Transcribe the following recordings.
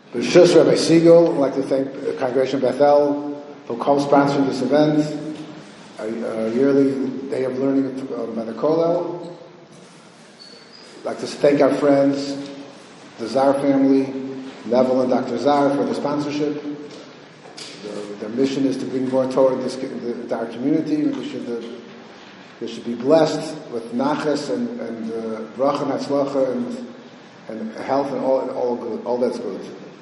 B'Shus Rabbi Siegel, I'd like to thank the Congregation Bethel for co-sponsoring this event, a yearly day of learning by the Kollel. I'd like to thank our friends, the Zar family, Neville and Dr. Zar, for the sponsorship. Their mission is to bring more Torah into our community. They should be blessed with nachas and bracha and hatzlacha and health and all that's good.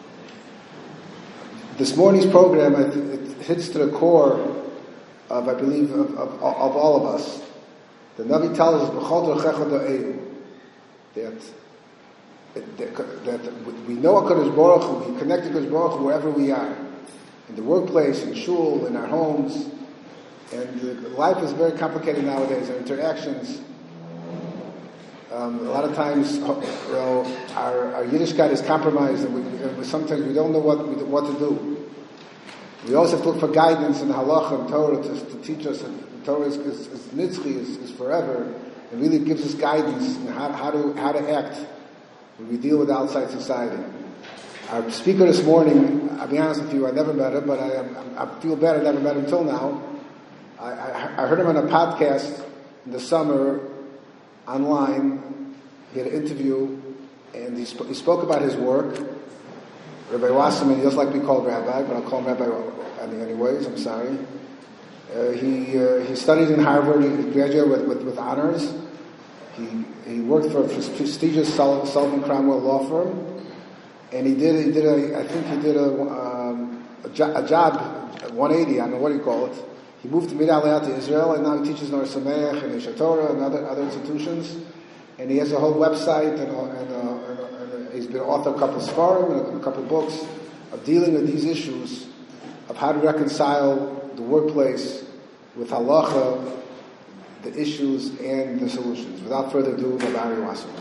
This morning's program, it hits to the core of, I believe, of all of us. The Navi tells us that we know HaKadosh Baruch Hu, we connect to HaKadosh Baruch Hu wherever we are, in the workplace, in shul, in our homes. And life is very complicated nowadays. Our interactions, a lot of times, our Yiddishkeit is compromised, and sometimes we don't know what to do. We also have to look for guidance in halacha and Torah to teach us. And Torah is nitzchi, is forever, and really gives us guidance in how to act when we deal with outside society. Our speaker this morning, I'll be honest with you, I never met him, but I feel bad I never met him till now. I heard him on a podcast in the summer, online. He had an interview, and he spoke about his work. Rabbi Wasserman, he doesn't like to be called rabbi, but I'll call him rabbi anyways, I'm sorry. He studied in Harvard, he graduated with honors. He worked for a prestigious Sullivan Cromwell law firm, and he did a job 180, I don't know what you call it. He moved to Midaliyah to Israel, and now he teaches Nar Sameach and Isha Torah and other institutions. And he has a whole website, and he's been author of a couple of Sfarim and a couple of books of dealing with these issues of how to reconcile the workplace with halacha, the issues and the solutions. Without further ado, Rabbi Wasserman.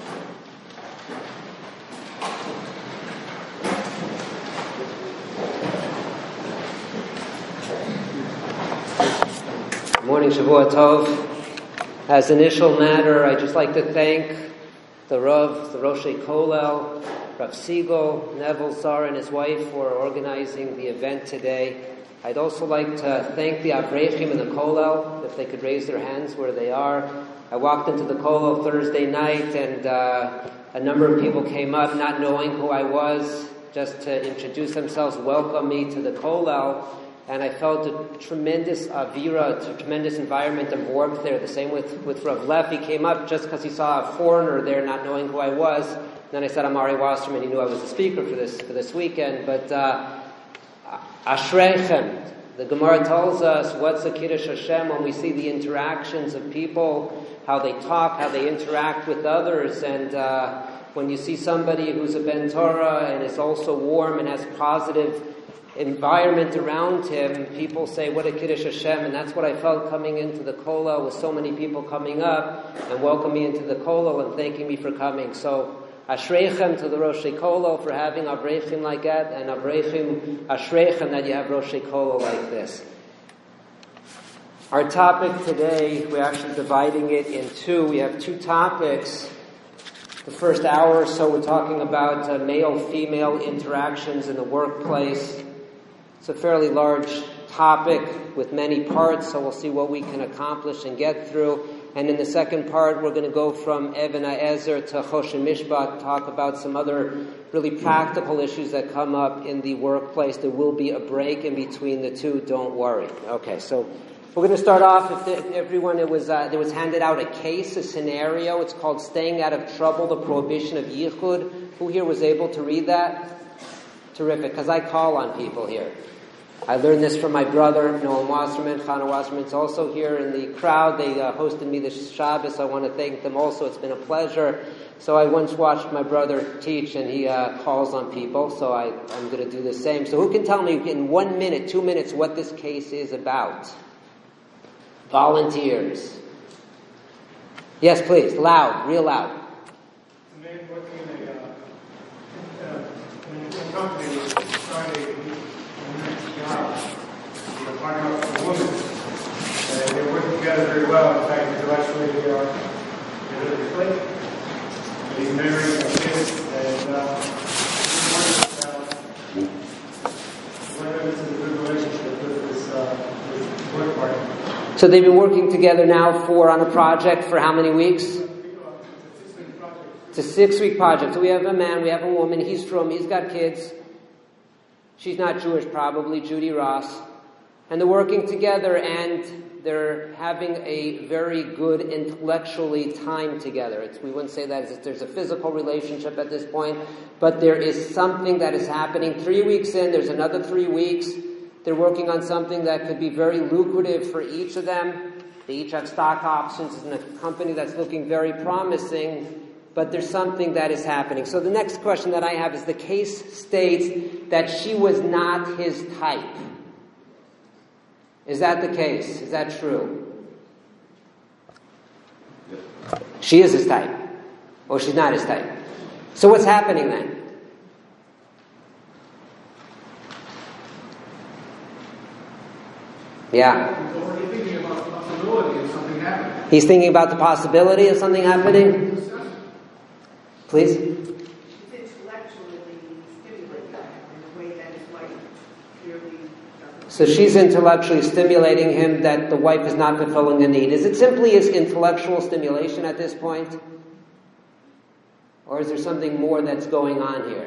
Good morning, Shavua Tov. As initial matter, I'd just like to thank the Rav, the Roshei Kollel, Rav Siegel, Neville Zar and his wife for organizing the event today. I'd also like to thank the Avrechim and the Kollel, if they could raise their hands where they are. I walked into the Kollel Thursday night, and a number of people came up not knowing who I was, just to introduce themselves, welcome me to the Kollel. And I felt a tremendous avira, a tremendous environment of warmth there. The same with Rav Lev. He came up just because he saw a foreigner there, not knowing who I was. Then I said, I'm Ari Wasserman. He knew I was the speaker for this weekend. But Ashreichem, the Gemara tells us what's a Kiddush Hashem when we see the interactions of people, how they talk, how they interact with others, and when you see somebody who's a Ben Torah and is also warm and has positive environment around him, people say, what a Kiddush Hashem, and that's what I felt coming into the Kollel, with so many people coming up and welcoming me into the Kollel and thanking me for coming. So, Ashreichem to the Roshei Kollel for having Avrechim like that, and Ashreichem that you have Roshei Kollel like this. Our topic today, we're actually dividing it in two. We have two topics. The first hour or so, we're talking about male-female interactions in the workplace. It's a fairly large topic with many parts, so we'll see what we can accomplish and get through. And in the second part, we're going to go from Even HaEzer to Choshen Mishpat, talk about some other really practical issues that come up in the workplace. There will be a break in between the two, don't worry. Okay, so we're going to start off, everyone, there was handed out a case, a scenario. It's called Staying Out of Trouble, the Prohibition of Yichud. Who here was able to read that? Terrific, because I call on people here. I learned this from my brother, Noam Wasserman. Chana Wasserman's also here in the crowd. They hosted me this Shabbos. I want to thank them also. It's been a pleasure. So I once watched my brother teach, and he calls on people. So I'm going to do the same. So who can tell me in 1 minute, 2 minutes, what this case is about? Volunteers. Yes, please. Loud. Real loud. The man working in a company was trying to job. They're finding out for women. They work together very well. In fact, intellectually they are He's married, got kids, and he works So they've been working together now on a project for how many weeks? It's a 6-week project. So we have a man, we have a woman, he's got kids. She's not Jewish probably, Judy Ross. And they're working together and they're having a very good intellectually time together. We wouldn't say that there's a physical relationship at this point, but there is something that is happening. 3 weeks in, there's another 3 weeks. They're working on something that could be very lucrative for each of them. They each have stock options in a company that's looking very promising, but there's something that is happening. So the next question that I have is the case states that she was not his type. Is that the case? Is that true? She is his type. Or she's not his type. So what's happening then? Yeah. He's thinking about the possibility of something happening? Please? So she's intellectually stimulating him that the wife is not fulfilling a need. Is it simply his intellectual stimulation at this point? Or is there something more that's going on here?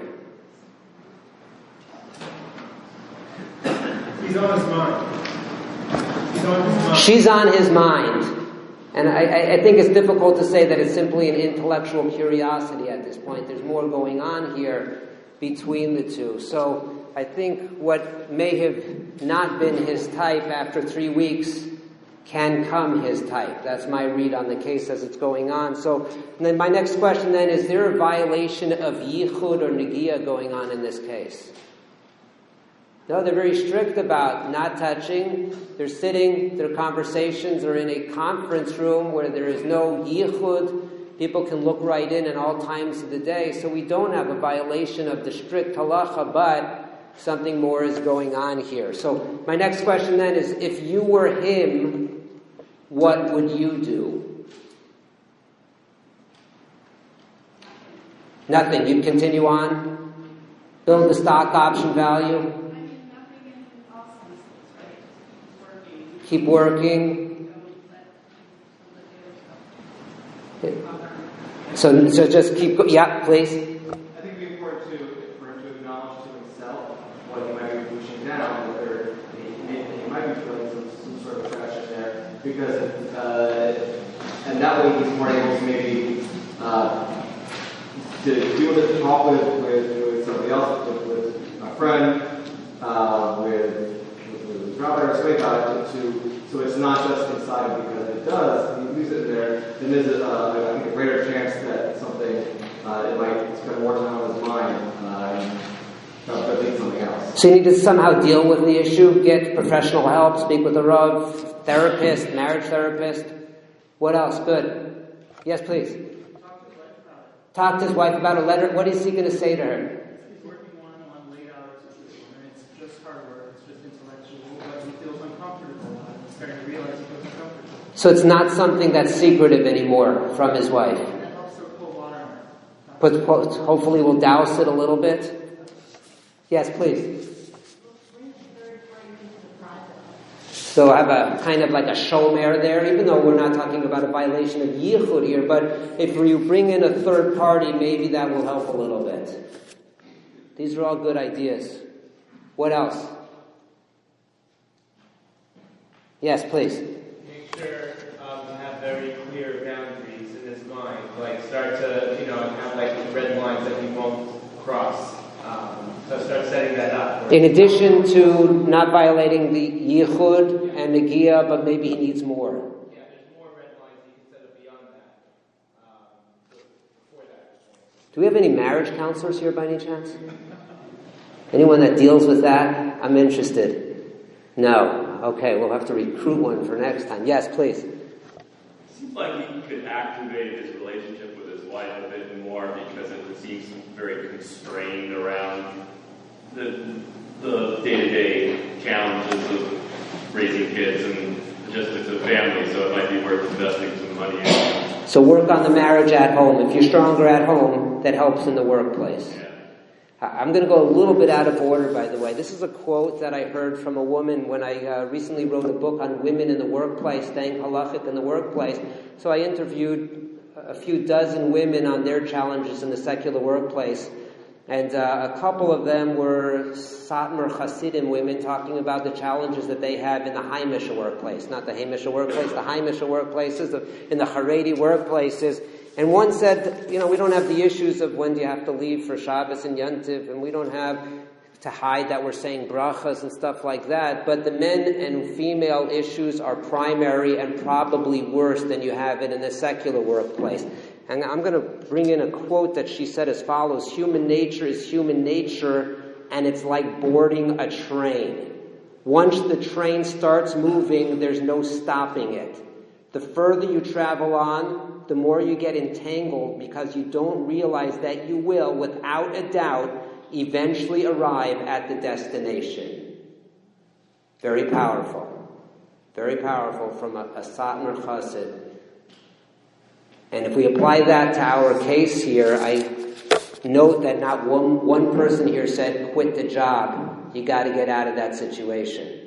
He's on his mind. She's on his mind. And I think it's difficult to say that it's simply an intellectual curiosity at this point. There's more going on here between the two. So I think what may have not been his type after 3 weeks can come his type. That's my read on the case as it's going on. So then my next question then, is there a violation of yichud or negiah going on in this case? No, they're very strict about not touching. They're sitting, their conversations are in a conference room where there is no yichud. People can look right in at all times of the day. So we don't have a violation of the strict halacha, but something more is going on here. So my next question then is, if you were him, what would you do? Nothing. You'd continue on? Build the stock option value? Keep working. So just keep. Yeah, please. I think it'd be important for him to acknowledge to himself what he might be pushing down, whether he might be feeling some sort of attraction there, because and that way he's more able to maybe to do the talk with somebody else, with a friend, with Robert or somebody about it, so it's not just inside because it does. He leaves it there, then there's I think a greater chance that something it might spend more time on his mind but think something else. So you need to somehow deal with the issue, get professional help, speak with a Rav, therapist, marriage therapist. What else? Good. Yes, please. Talk to his wife about a letter. What is he going to say to her? He's working on late hours with this woman. It's just hard work. It's just intellectual. But he feels uncomfortable. He's starting to realize he feels uncomfortable. So it's not something that's secretive anymore from his wife. And also pull water on her. But hopefully we'll douse it a little bit. Yes, please. So I have a kind of like a shomer there, even though we're not talking about a violation of yichud here, but if you bring in a third party, maybe that will help a little bit. These are all good ideas. What else? Yes, please. Make sure you have very clear boundaries in his mind. Like start to, have like red lines that he won't cross. So start setting that up. In addition to not violating the yichud and negiah, but maybe he needs more. Yeah, there's more red lines he can set up beyond that. Before that. Do we have any marriage counselors here by any chance? Anyone that deals with that? I'm interested. No. Okay, we'll have to recruit one for next time. Yes, please. Seems like he could activate his relationship with his wife a bit more because it seems very constrained around the day-to-day challenges of raising kids and just as a family, so it might be worth investing some money in. So work on the marriage at home. If you're stronger at home, that helps in the workplace. Yeah. I'm going to go a little bit out of order, by the way. This is a quote that I heard from a woman when I recently wrote a book on women in the workplace, staying halachic in the workplace. So I interviewed a few dozen women on their challenges in the secular workplace. And a couple of them were Satmar Hasidim women talking about the challenges that they have in the Haimisha workplace. Not the Haimisha workplace, the Haimisha workplaces, in the Haredi workplaces. And one said, we don't have the issues of when do you have to leave for Shabbos and Yantiv, and we don't have to hide that we're saying brachas and stuff like that, but the men and female issues are primary and probably worse than you have it in the secular workplace. And I'm going to bring in a quote that she said as follows: human nature is human nature, and it's like boarding a train. Once the train starts moving, there's no stopping it. The further you travel on, the more you get entangled because you don't realize that you will, without a doubt, eventually arrive at the destination. Very powerful. Very powerful from a Satmar Chassid. And if we apply that to our case here, I note that not one person here said, quit the job. You got to get out of that situation.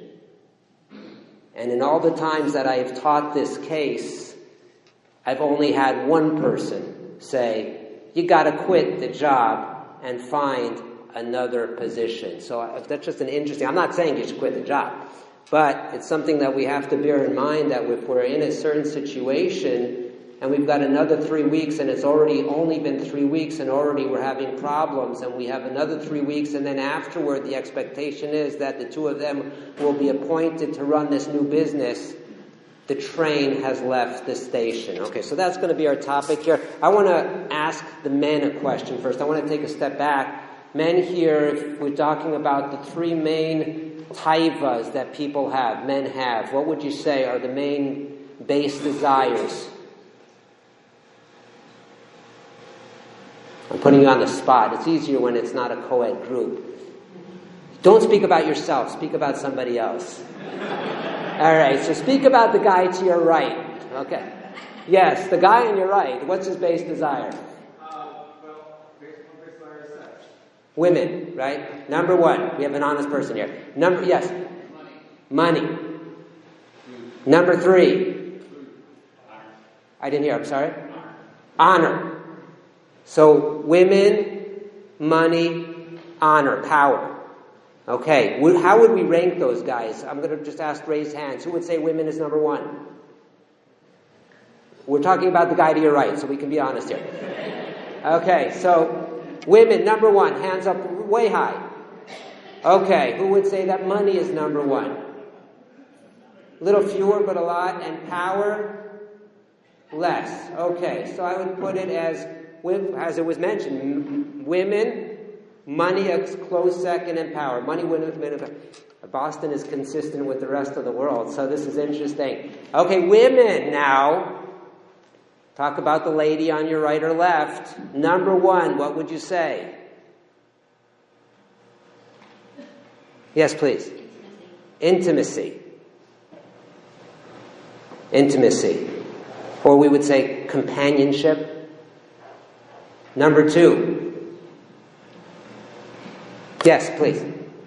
And in all the times that I have taught this case, I've only had one person say, you got to quit the job and find another position. So that's just an interesting, I'm not saying you should quit the job, but it's something that we have to bear in mind, that if we're in a certain situation and we've got another 3 weeks and it's already only been 3 weeks and already we're having problems, and we have another 3 weeks, and then afterward the expectation is that the two of them will be appointed to run this new business, the train has left the station. Okay, so that's going to be our topic here. I want to ask the men a question first. I want to take a step back. Men here, if we're talking about the three main taivas that people have, men have, what would you say are the main base desires? I'm putting you on the spot. It's easier when it's not a co-ed group. Don't speak about yourself. Speak about somebody else. All right, so speak about the guy to your right. Okay. Yes, the guy on your right. What's his base desire? Base desire is sex. Women, right? Number one. We have an honest person here. Yes. Money. Number three. I didn't hear. I'm sorry. Honor. So, women, money, honor, power. Okay, how would we rank those guys? I'm going to just ask raised hands. Who would say women is number one? We're talking about the guy to your right, so we can be honest here. Okay, so women, number one, hands up way high. Okay, who would say that money is number one? A little fewer, but a lot. And power? Less. Okay, so I would put it as it was mentioned, women, money a close second, and power. Money, women. Boston is consistent with the rest of the world, so this is interesting. Okay, women now. Talk about the lady on your right or left. Number one, what would you say? Yes, please. Intimacy. Intimacy. Or we would say companionship. Number two. Yes, please.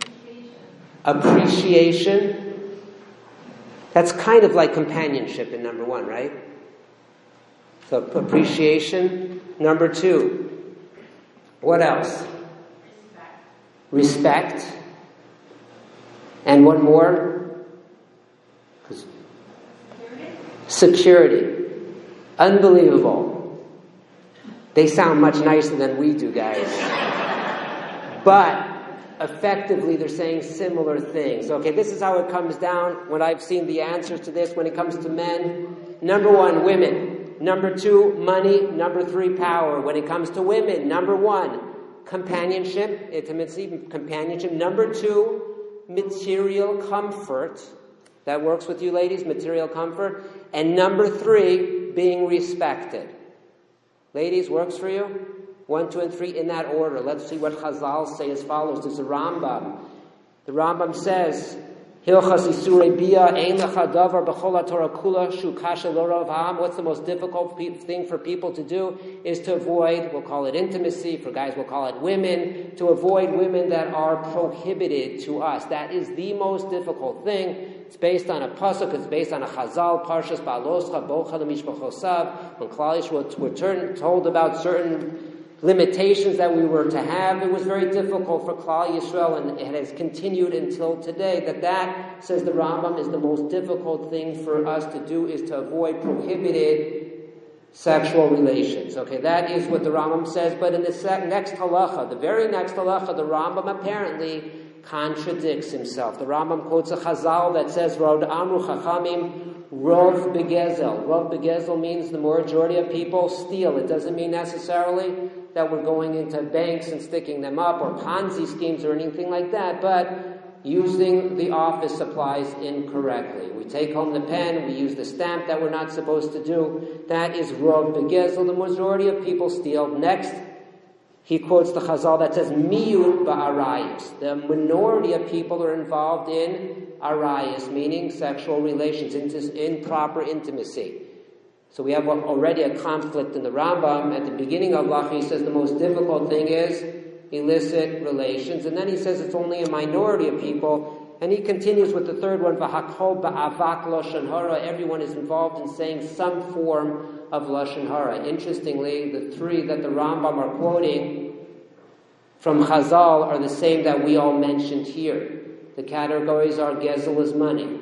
Appreciation. That's kind of like companionship in number one, right? So appreciation. Number two. What else? Respect. And one more. Security. Unbelievable. They sound much nicer than we do, guys. But effectively, they're saying similar things. Okay, this is how it comes down when I've seen the answers to this when it comes to men. Number one, women. Number two, money. Number three, power. When it comes to women, number one, companionship, intimacy, companionship. Number two, material comfort. That works with you ladies, material comfort. And number three, being respected. Ladies, works for you? 1, 2, and 3 in that order. Let's see what Chazal say as follows. There's a Rambam. The Rambam says, Hilchas Isurei Bia, Ein Lecha Davar B'chol HaTorah Kula Shu Kasha L'Rav Ha'am. What's the most difficult thing for people to do is to avoid, we'll call it intimacy, for guys we'll call it women, to avoid women that are prohibited to us. That is the most difficult thing. It's based on a pasuk, it's based on a chazal, Parshas Ba'aloscha, Bocha L'Mishpachosav. When Klal Yisrael were told about certain limitations that we were to have, it was very difficult for Klal Yisrael, and it has continued until today, that says the Rambam, is the most difficult thing for us to do, is to avoid prohibited sexual relations. Okay, that is what the Rambam says, but in the next halacha, the very next halacha, the Rambam apparently contradicts himself. The Rambam quotes a chazal that says, Rod Amru Chachamim, Rov Begezel. Rov Begezel means the majority of people steal. It doesn't mean necessarily that we're going into banks and sticking them up or Ponzi schemes or anything like that, but using the office supplies incorrectly. We take home the pen, we use the stamp that we're not supposed to do. That is Rov Begezel. The majority of people steal. Next, he quotes the chazal that says, Miyut ba'arayis. The minority of people are involved in arayis, meaning sexual relations, improper intimacy. So we have already a conflict in the Rambam. At the beginning of Lacha, he says the most difficult thing is illicit relations. And then he says it's only a minority of people. And he continues with the third one, V'hakol ba'avak lashon hara. Everyone is involved in saying some form of lashon hara. Interestingly, the three that the Rambam are quoting from Chazal are the same that we all mentioned here. The categories are gezel is money,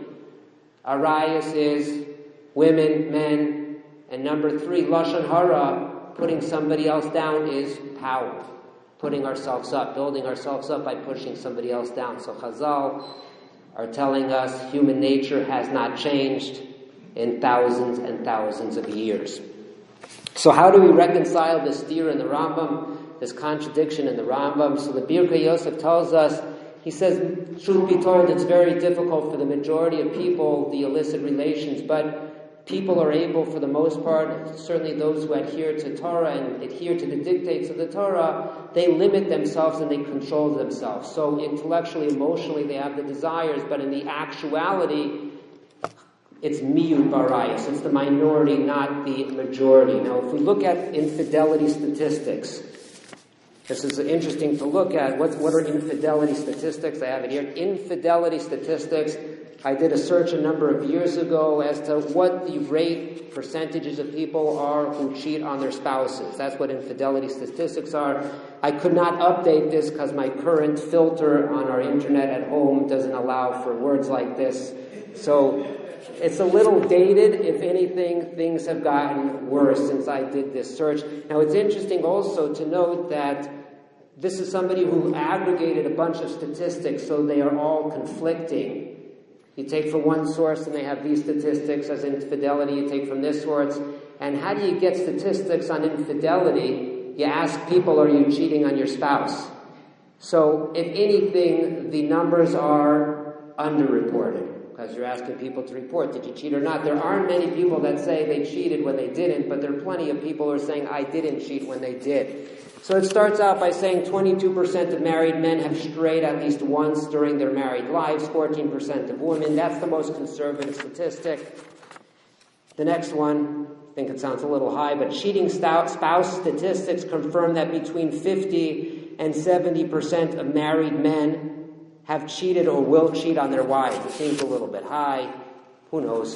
arayas is women, men, and number 3, lashon hara, putting somebody else down, is power, putting ourselves up, building ourselves up by pushing somebody else down. So Chazal are telling us human nature has not changed in thousands and thousands of years. So how do we reconcile this steer in the Rambam, this contradiction in the Rambam? So the Birkei Yosef tells us, he says, truth be told, it's very difficult for the majority of people, the illicit relations, but people are able, for the most part, certainly those who adhere to Torah and adhere to the dictates of the Torah, they limit themselves and they control themselves. So intellectually, emotionally, they have the desires, but in the actuality, it's miyut barayas. It's the minority, not the majority. Now, if we look at infidelity statistics, this is interesting to look at. What are infidelity statistics? I have it here. Infidelity statistics. I did a search a number of years ago as to what the percentages of people are who cheat on their spouses. That's what infidelity statistics are. I could not update this because my current filter on our internet at home doesn't allow for words like this. So it's a little dated. If anything, things have gotten worse since I did this search. Now, it's interesting also to note that this is somebody who aggregated a bunch of statistics, so they are all conflicting. You take from one source and they have these statistics as infidelity, you take from this source. And how do you get statistics on infidelity? You ask people, are you cheating on your spouse? So, if anything, the numbers are underreported, because you're asking people to report, did you cheat or not? There aren't many people that say they cheated when they didn't, but there are plenty of people who are saying, I didn't cheat when they did. So it starts out by saying 22% of married men have strayed at least once during their married lives, 14% of women. That's the most conservative statistic. The next one, I think it sounds a little high, but cheating spouse statistics confirm that between 50 and 70% of married men have cheated or will cheat on their wives. It seems a little bit high. Who knows?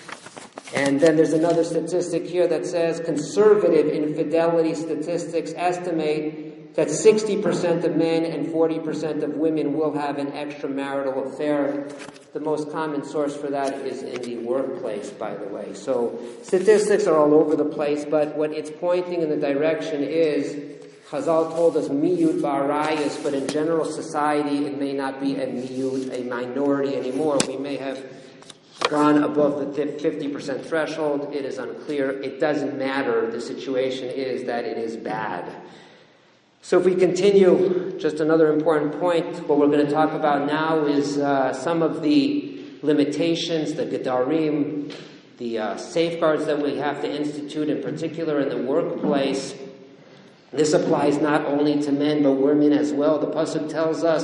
And then there's another statistic here that says conservative infidelity statistics estimate that 60% of men and 40% of women will have an extramarital affair. The most common source for that is in the workplace, by the way. So statistics are all over the place, but what it's pointing in the direction is, Chazal told us miyut ba'arayas, but in general society it may not be a miyut, a minority anymore. We may have gone above the 50% threshold. It is unclear. It doesn't matter. The situation is that it is bad. So if we continue, just another important point, what we're going to talk about now is some of the limitations, the gedarim, the safeguards that we have to institute, in particular in the workplace. This applies not only to men, but women as well. The pasuk tells us,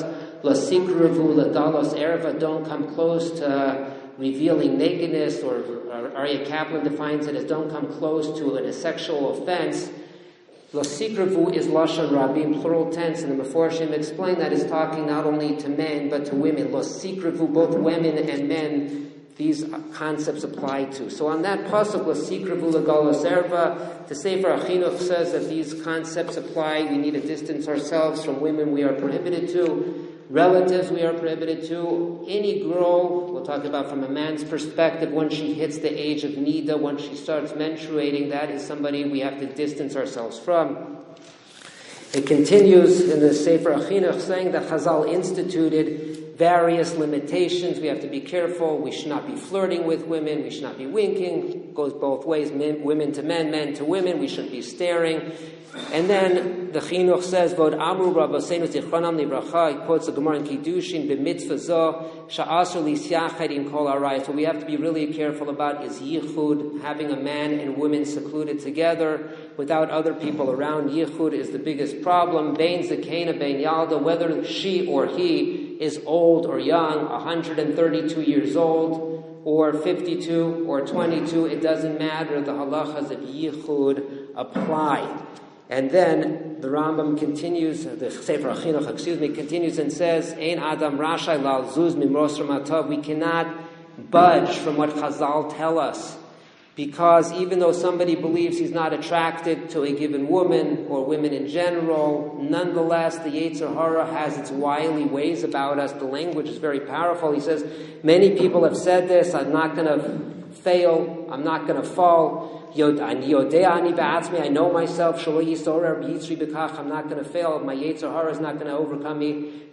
Lasikruvu ladalos erva, don't come close to revealing nakedness, or Aryeh Kaplan defines it as don't come close to a sexual offense. Lasikruvu is lashon rabim, plural tense, and the Meforshim explain that is talking not only to men but to women. Lasikruvu, both women and men, these concepts apply to. So on that pasuk, Lasikruvu lagalos erva, the Sefer HaChinuch says that these concepts apply. We need to distance ourselves from women we are prohibited to, relatives we are prohibited to. Any girl, we'll talk about from a man's perspective, once she hits the age of nida, once she starts menstruating, that is somebody we have to distance ourselves from. It continues in the Sefer HaChinuch saying that Chazal instituted various limitations. We have to be careful. We should not be flirting with women. We should not be winking. It goes both ways, women to men, men to women. We shouldn't be staring. And then the Chinuch says, Vod Amru Rabbeinu Zichronam Livracha, he quotes the Gemara in Kiddushin, B'mitzvah zo, sha'asur lisyachad im kol arayos. What we have to be really careful about is yichud, having a man and women secluded together without other people around. Yichud is the biggest problem. Bein zekena, bein yalda, whether she or he is old or young, 132 years old, or 52 or 22, it doesn't matter. The halachas of yichud apply. And then the Rambam continues, the Sefer HaChinuch, continues and says, Ein Adam Rashai Lal Zuz Mimros Ramatov. We cannot budge from what Chazal tell us, because even though somebody believes he's not attracted to a given woman or women in general, nonetheless the Yetzer Hara has its wily ways about us. The language is very powerful. He says, many people have said this, I'm not going to fail, I'm not going to fall. I know myself, I'm not going to fail, my Yetzer Hara is not going to overcome me.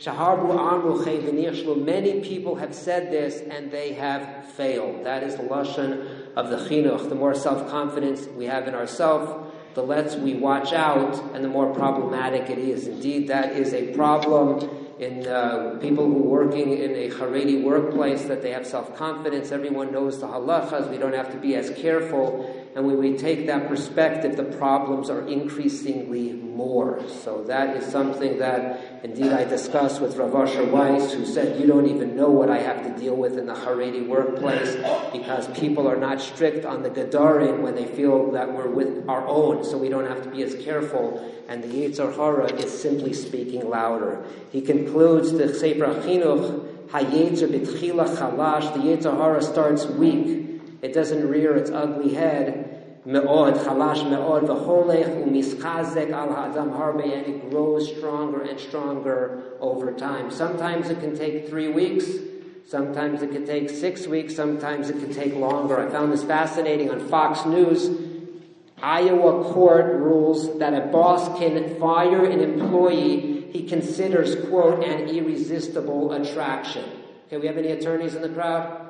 Many people have said this and they have failed. That is the lashon of the Chinuch. The more self-confidence we have in ourselves, the less we watch out and the more problematic it is. Indeed, that is a problem in people who are working in a Haredi workplace, that they have self-confidence. Everyone knows the halachas. We don't have to be as careful. And when we take that perspective, the problems are increasingly more. So that is something that, indeed, I discussed with Rav Asher Weiss, who said, you don't even know what I have to deal with in the Haredi workplace, because people are not strict on the Gedarim when they feel that we're with our own, so we don't have to be as careful. And the Yetzer Hara is simply speaking louder. He concludes the Sefer HaChinuch, Hayetzer b'tchila chalash, the Yetzer Hara starts weak. It doesn't rear its ugly head. Me'od, chalash me'od, v'cholech u'mischazek al ha'adam harbe, and it grows stronger and stronger over time. Sometimes it can take 3 weeks. Sometimes it can take 6 weeks. Sometimes it can take longer. I found this fascinating on Fox News. Iowa court rules that a boss can fire an employee he considers, quote, an irresistible attraction. Okay, we have any attorneys in the crowd?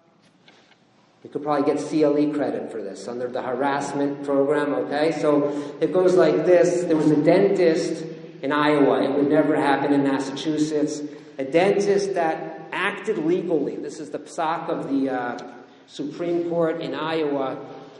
You could probably get CLE credit for this under the harassment program, okay? So it goes like this. There was a dentist in Iowa. It would never happen in Massachusetts. A dentist that acted legally. This is the psak of the Supreme Court in Iowa.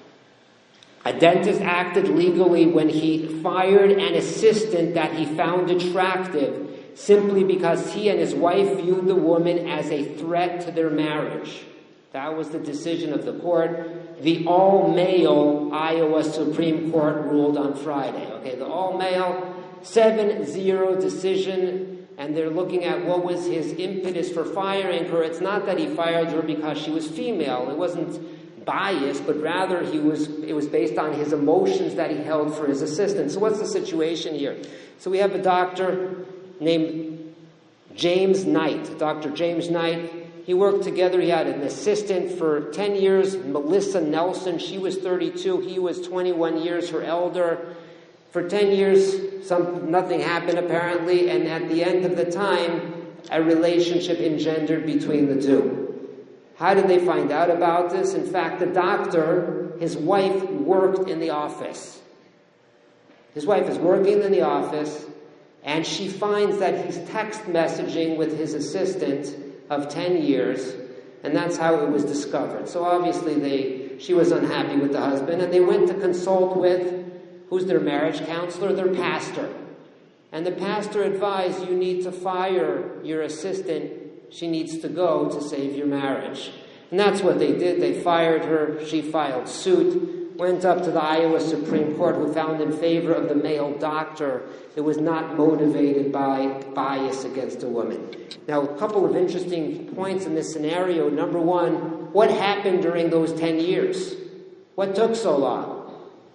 A dentist acted legally when he fired an assistant that he found attractive simply because he and his wife viewed the woman as a threat to their marriage. That was the decision of the court. The all-male Iowa Supreme Court ruled on Friday. Okay, the all-male 7-0 decision, and they're looking at what was his impetus for firing her. It's not that he fired her because she was female. It wasn't biased, but rather it was based on his emotions that he held for his assistant. So what's the situation here? So we have a doctor named James Knight. Dr. James Knight. He worked together. He had an assistant for 10 years, Melissa Nelson. She was 32. He was 21 years her elder. For 10 years, nothing happened apparently, and at the end of the time, a relationship engendered between the two. How did they find out about this? In fact, the doctor, his wife, worked in the office. His wife is working in the office, and she finds that he's text messaging with his assistant of 10 years, and that's how it was discovered. So obviously she was unhappy with the husband, and they went to consult with, who's their marriage counselor? Their pastor. And the pastor advised, you need to fire your assistant. She needs to go to save your marriage. And that's what they did. They fired her. She filed suit, went up to the Iowa Supreme Court, who found in favor of the male doctor. It was not motivated by bias against a woman. Now, a couple of interesting points in this scenario. Number one, what happened during those 10 years? What took so long?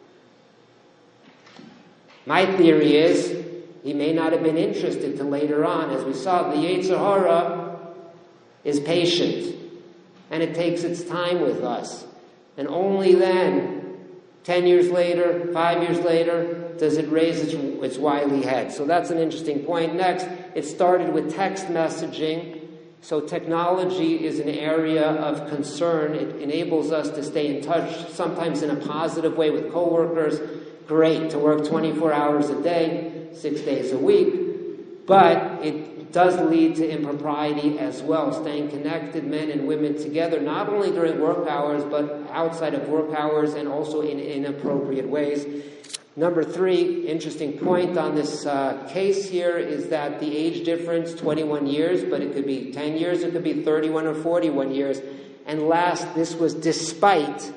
My theory is he may not have been interested till later on. As we saw, the Yetzer Hara is patient. And it takes its time with us. And only then, 10 years later, 5 years later, does it raise its wily head. So that's an interesting point. Next, it started with text messaging. So technology is an area of concern. It enables us to stay in touch, sometimes in a positive way with coworkers. Great to work 24 hours a day, 6 days a week. But it does lead to impropriety as well, staying connected, men and women together, not only during work hours, but outside of work hours and also in inappropriate ways. Number 3, interesting point on this case here is that the age difference, 21 years, but it could be 10 years, it could be 31 or 41 years. And last, this was despite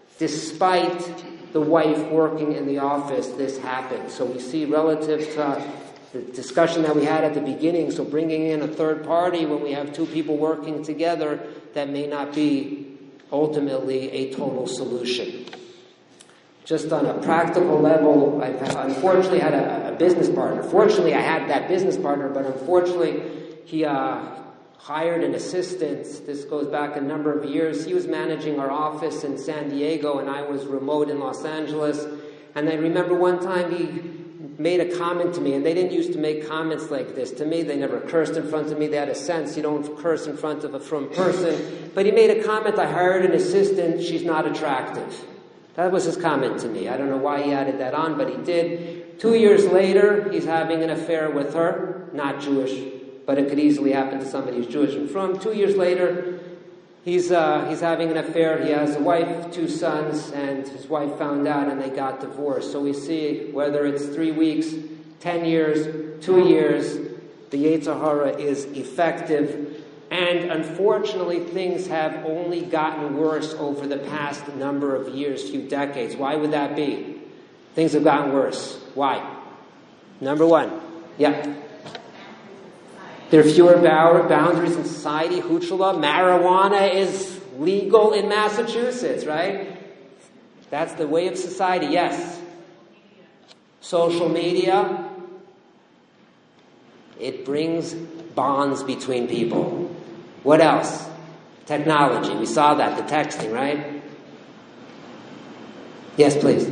the wife working in the office, this happened. So we see relative to the discussion that we had at the beginning, so bringing in a third party when we have two people working together, that may not be ultimately a total solution. Just on a practical level, I've unfortunately had a business partner. Fortunately, I had that business partner, but unfortunately, he hired an assistant. This goes back a number of years. He was managing our office in San Diego, and I was remote in Los Angeles. And I remember one time he made a comment to me, and they didn't used to make comments like this to me. They never cursed in front of me. They had a sense you don't curse in front of a from person. But he made a comment, I hired an assistant, she's not attractive. That was his comment to me. I don't know why he added that on, but he did. 2 years later, he's having an affair with her, not Jewish, but it could easily happen to somebody who's Jewish and from. 2 years later, he's having an affair. He has a wife, 2 sons, and his wife found out and they got divorced. So we see whether it's 3 weeks, 10 years, 2 years, the Yetzer Hara is effective. And unfortunately, things have only gotten worse over the past number of years, few decades. Why would that be? Things have gotten worse. Why? Number 1. Yeah. There are fewer boundaries in society. Huchula, marijuana is legal in Massachusetts, right? That's the way of society, yes. Social media, it brings bonds between people. What else? Technology. We saw that, the texting, right? Yes, please.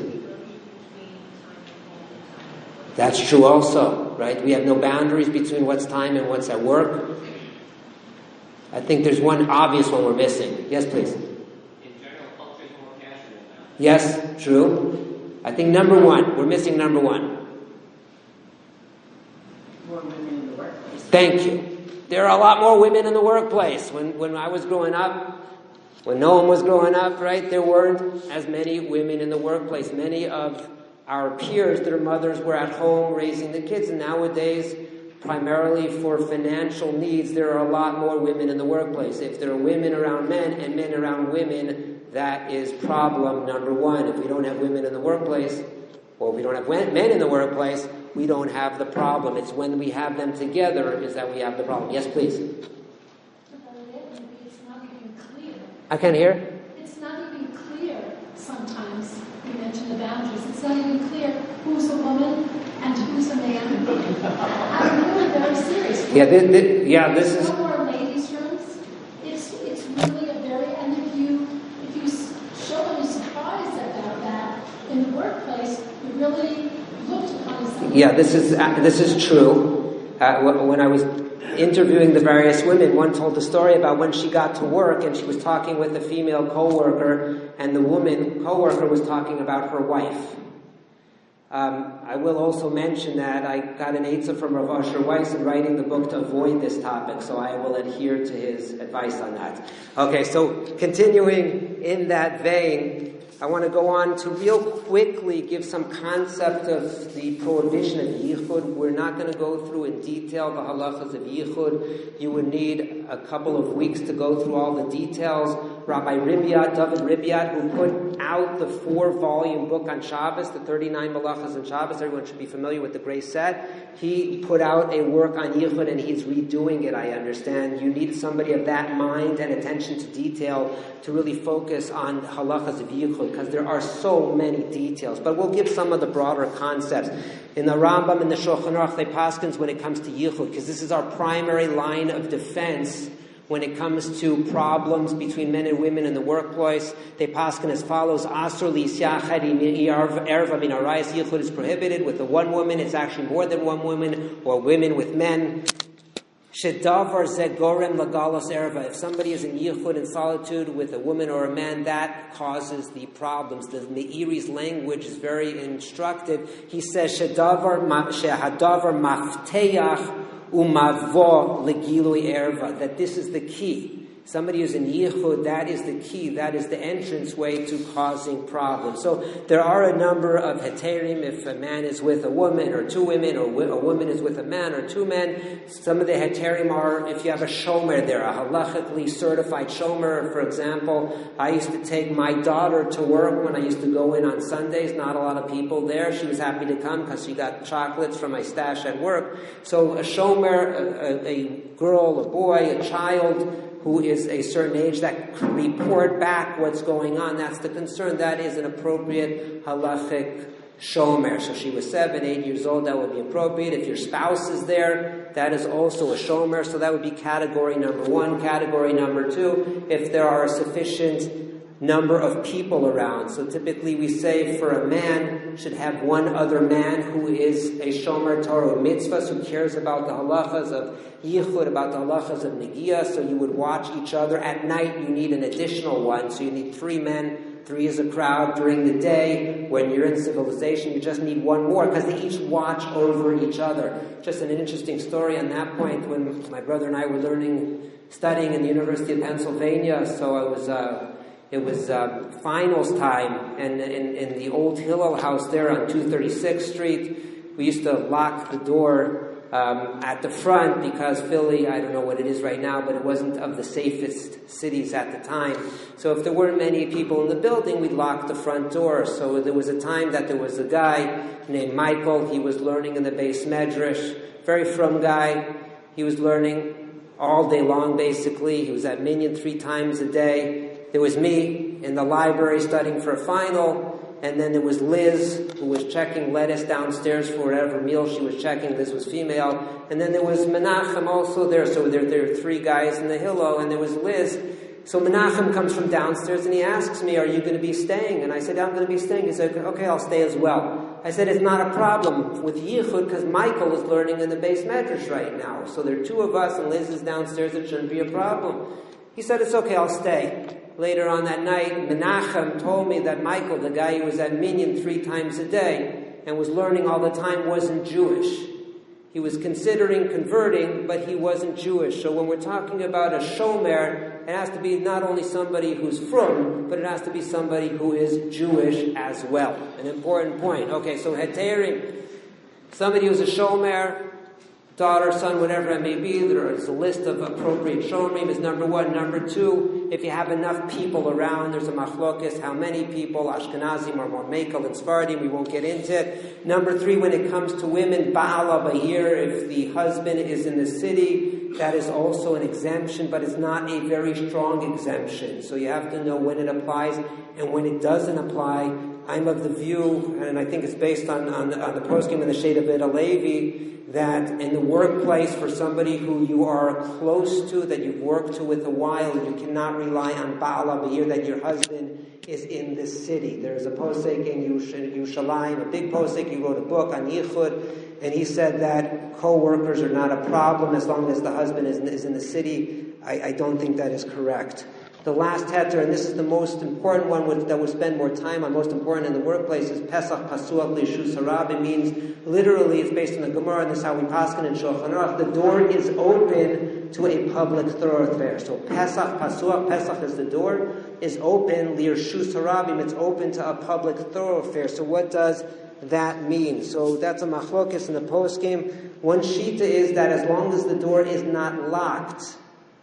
That's true also, right? We have no boundaries between what's time and what's at work. I think there's one obvious one we're missing. Yes, please. In general, culture is more passionate now. Yes, true. I think number 1, we're missing number 1. More women in the workplace. Thank you. There are a lot more women in the workplace. When I was growing up, when Noam was growing up, right, there weren't as many women in the workplace. Many of our peers, their mothers were at home raising the kids, and nowadays, primarily for financial needs, there are a lot more women in the workplace. If there are women around men and men around women, that is problem number 1. If we don't have women in the workplace, or if we don't have men in the workplace, we don't have the problem. It's when we have them together is that we have the problem. Yes, please. It's not even clear. I can't hear. It's not even clear sometimes. You mentioned the boundaries. It's not even clear who's a woman and who's a man. I'm really very serious. This is. No more ladies' rooms. It's really a very, and if you show any surprise about that in the workplace, you really looked upon something. Yeah, this is true. When I was interviewing the various women, one told the story about when she got to work and she was talking with a female coworker, and the woman coworker was talking about her wife. I will also mention that I got an Eitzah from Rav Asher Weiss in writing the book to avoid this topic, so I will adhere to his advice on that. Okay, so continuing in that vein, I want to go on to real quickly give some concept of the prohibition of yichud. We're not going to go through in detail the halachas of yichud. You would need a couple of weeks to go through all the details. Rabbi Ribiat, David Ribiat, who put out the 4-volume book on Shabbos, the 39 malachas on Shabbos, everyone should be familiar with the gray set. He put out a work on yichud and he's redoing it, I understand. You need somebody of that mind and attention to detail to really focus on halachas of yichud, because there are so many details. But we'll give some of the broader concepts. In the Rambam and the Shulchan Aruch, they paskins when it comes to yichud, because this is our primary line of defense when it comes to problems between men and women in the workplace. They paskin as follows: Asur li'syachad erva min arayis. Yichud is prohibited with the one woman. It's actually more than one woman, or women with men. Shedavar zegorem lagalos erva. If somebody is in yichud, in solitude, with a woman or a man, that causes the problems. The Meiri's language is very instructive. He says shehadavar mafteach umavo legilui erva. That this is the key. Somebody who's in yichud, that is the key, that is the entrance way to causing problems. So there are a number of heterim. If a man is with a woman or two women, or a woman is with a man or two men, some of the heterim are if you have a shomer there, a halachically certified shomer. For example, I used to take my daughter to work when I used to go in on Sundays. Not a lot of people there. She was happy to come because she got chocolates from my stash at work. So a shomer, a girl, a boy, a child who is a certain age that can report back what's going on. That's the concern. That is an appropriate halachic shomer. So she was 7, 8 years old, that would be appropriate. If your spouse is there, that is also a shomer. So that would be category number 1. Category number 2, if there are a sufficient number of people around. So typically we say for a man should have one other man who is a shomer Torah mitzvahs, who cares about the halachas of yichud, about the halachas of negiah. So you would watch each other. At night you need an additional one. So you need 3 men. 3 is a crowd. During the day, when you're in civilization, you just need one more, because they each watch over each other. Just an interesting story on that point. When my brother and I were studying in the University of Pennsylvania, so it was finals time, and in the old Hillel house there on 236th Street, we used to lock the door at the front, because Philly, I don't know what it is right now, but it wasn't of the safest cities at the time. So if there weren't many people in the building, we'd lock the front door. So there was a time that there was a guy named Michael. He was learning in the Beis Medrash, very frum guy. He was learning all day long, basically. He was at Minyan 3 times a day. There was me in the library studying for a final, and then there was Liz, who was checking lettuce downstairs for whatever meal she was checking. Liz was female. And then there was Menachem also there. So there were 3 guys in the Hillel, and there was Liz. So Menachem comes from downstairs, and he asks me, "Are you going to be staying?" And I said, "I'm going to be staying." He said, "Okay, I'll stay as well." I said, "It's not a problem with yichud, because Michael is learning in the Beis Medrash right now. So there are 2 of us, and Liz is downstairs. It shouldn't be a problem." He said, "It's okay, I'll stay." Later on that night, Menachem told me that Michael, the guy who was at Minyan 3 times a day and was learning all the time, wasn't Jewish. He was considering converting, but he wasn't Jewish. So when we're talking about a shomer, it has to be not only somebody who's frum, but it has to be somebody who is Jewish as well. An important point. Okay, so heterim, somebody who's a shomer, daughter, son, whatever it may be. There is a list of appropriate shomrim is number 1. Number 2, if you have enough people around, there's a machlokes, how many people. Ashkenazim are more mekel than Sephardim, we won't get into it. Number 3, when it comes to women, ba'ala ba'ir, if the husband is in the city, that is also an exemption, but it's not a very strong exemption. So you have to know when it applies and when it doesn't apply. I'm of the view, and I think it's based on the poskim and the Shade of Ed Alevi, that in the workplace, for somebody who you are close to, that you've worked to with a while, you cannot rely on Ba'ala B'ir, that your husband is in the city. There's a posek in Yerushalayim, a big posek. He wrote a book on Yichud, and he said that co-workers are not a problem as long as the husband is in the city. I don't think that is correct. The last heter, and this is the most important one that we'll spend more time on, most important in the workplace, is Pesach Pasuach L'Shus Harab. It means, literally, it's based on the Gemara, and this is how we paskin in Shulchan Aruch. The door is open to a public thoroughfare. So Pesach, Pasuach, Pesach is the door, is open, Lirshus Harabim, it's open to a public thoroughfare. So what does that mean? So that's a machlokes in the postgame. One shita is that as long as the door is not locked,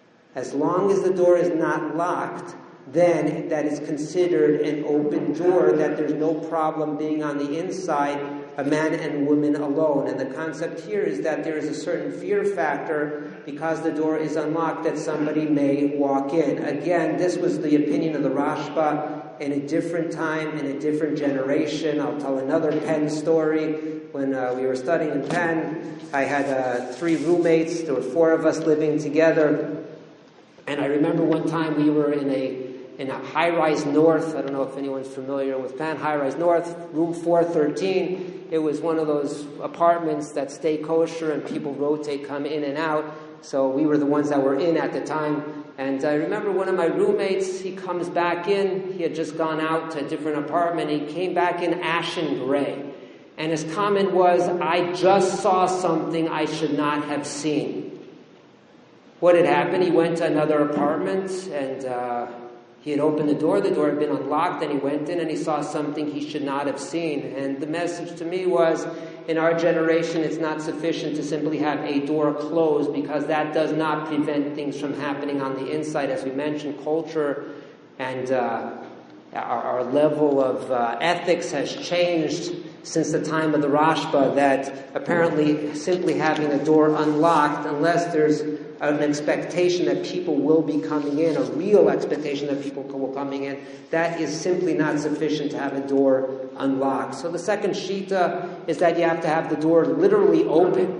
then that is considered an open door, that there's no problem being on the inside, a man and woman alone. And the concept here is that there is a certain fear factor because the door is unlocked that somebody may walk in. Again, this was the opinion of the Rashba in a different time, in a different generation. I'll tell another Penn story. When we were studying in Penn, I had 3 roommates. There were 4 of us living together. And I remember one time we were in a high-rise north. I don't know if anyone's familiar with Penn. High-rise north, room 413. It was one of those apartments that stay kosher and people rotate, come in and out. So we were the ones that were in at the time. And I remember one of my roommates, he comes back in. He had just gone out to a different apartment. He came back in ashen gray. And his comment was, "I just saw something I should not have seen." What had happened? He went to another apartment and he had opened the door had been unlocked, and he went in and he saw something he should not have seen. And the message to me was, in our generation, it's not sufficient to simply have a door closed, because that does not prevent things from happening on the inside. As we mentioned, culture and our level of ethics has changed since the time of the Rashba, that apparently simply having a door unlocked, unless there's an expectation that people will be coming in, a real expectation that people will be coming in, that is simply not sufficient to have a door unlocked. So the second shita is that you have to have the door literally open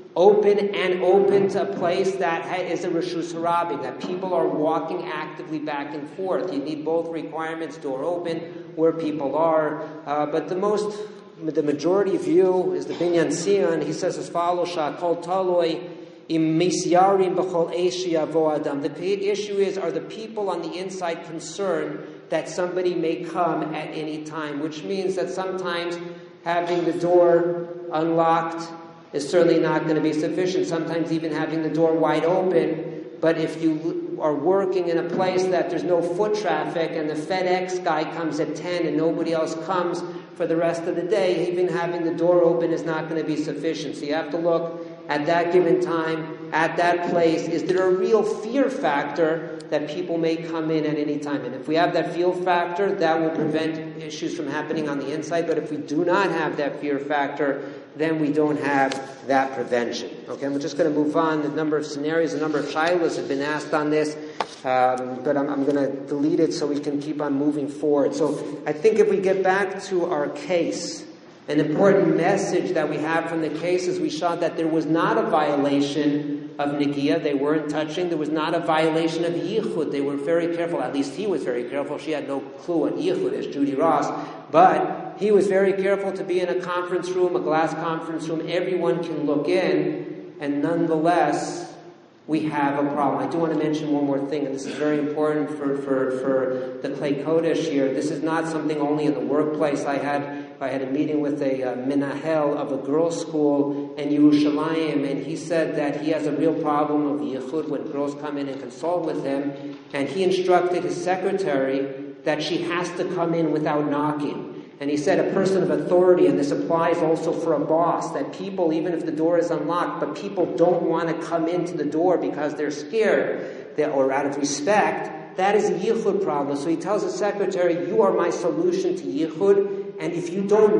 to a place that is a Reshus Harabim, that people are walking actively back and forth. You need both requirements, door open, where people are. But the majority view is the Binyan Sion. He says as follows, Sha'kol taloi im misyarim b'chol eishi yavo adam. The issue is, are the people on the inside concerned that somebody may come at any time? Which means that sometimes having the door unlocked is certainly not going to be sufficient. Sometimes even having the door wide open. But if you are working in a place that there's no foot traffic and the FedEx guy comes at 10 and nobody else comes for the rest of the day, even having the door open is not going to be sufficient. So you have to look at that given time, at that place. Is there a real fear factor that people may come in at any time? And if we have that fear factor, that will prevent issues from happening on the inside. But if we do not have that fear factor, then we don't have that prevention. Okay, I'm just going to move on. The number of scenarios, the number of shilas have been asked on this, but I'm going to delete it so we can keep on moving forward. So I think if we get back to our case, an important message that we have from the case is we saw that there was not a violation of Negiah. They weren't touching. There was not a violation of Yichud. They were very careful. At least he was very careful. She had no clue what Yichud is, Judy Ross. But he was very careful to be in a conference room, a glass conference room. Everyone can look in, and nonetheless, we have a problem. I do want to mention one more thing, and this is very important for the Klei Kodesh here. This is not something only in the workplace. I had a meeting with a minahel of a girls' school in Yerushalayim, and he said that he has a real problem of yichud when girls come in and consult with him, and he instructed his secretary that she has to come in without knocking. And he said a person of authority, and this applies also for a boss, that people, even if the door is unlocked, but people don't want to come into the door because they're scared or out of respect, that is a yichud problem. So he tells his secretary, you are my solution to yichud, and if you do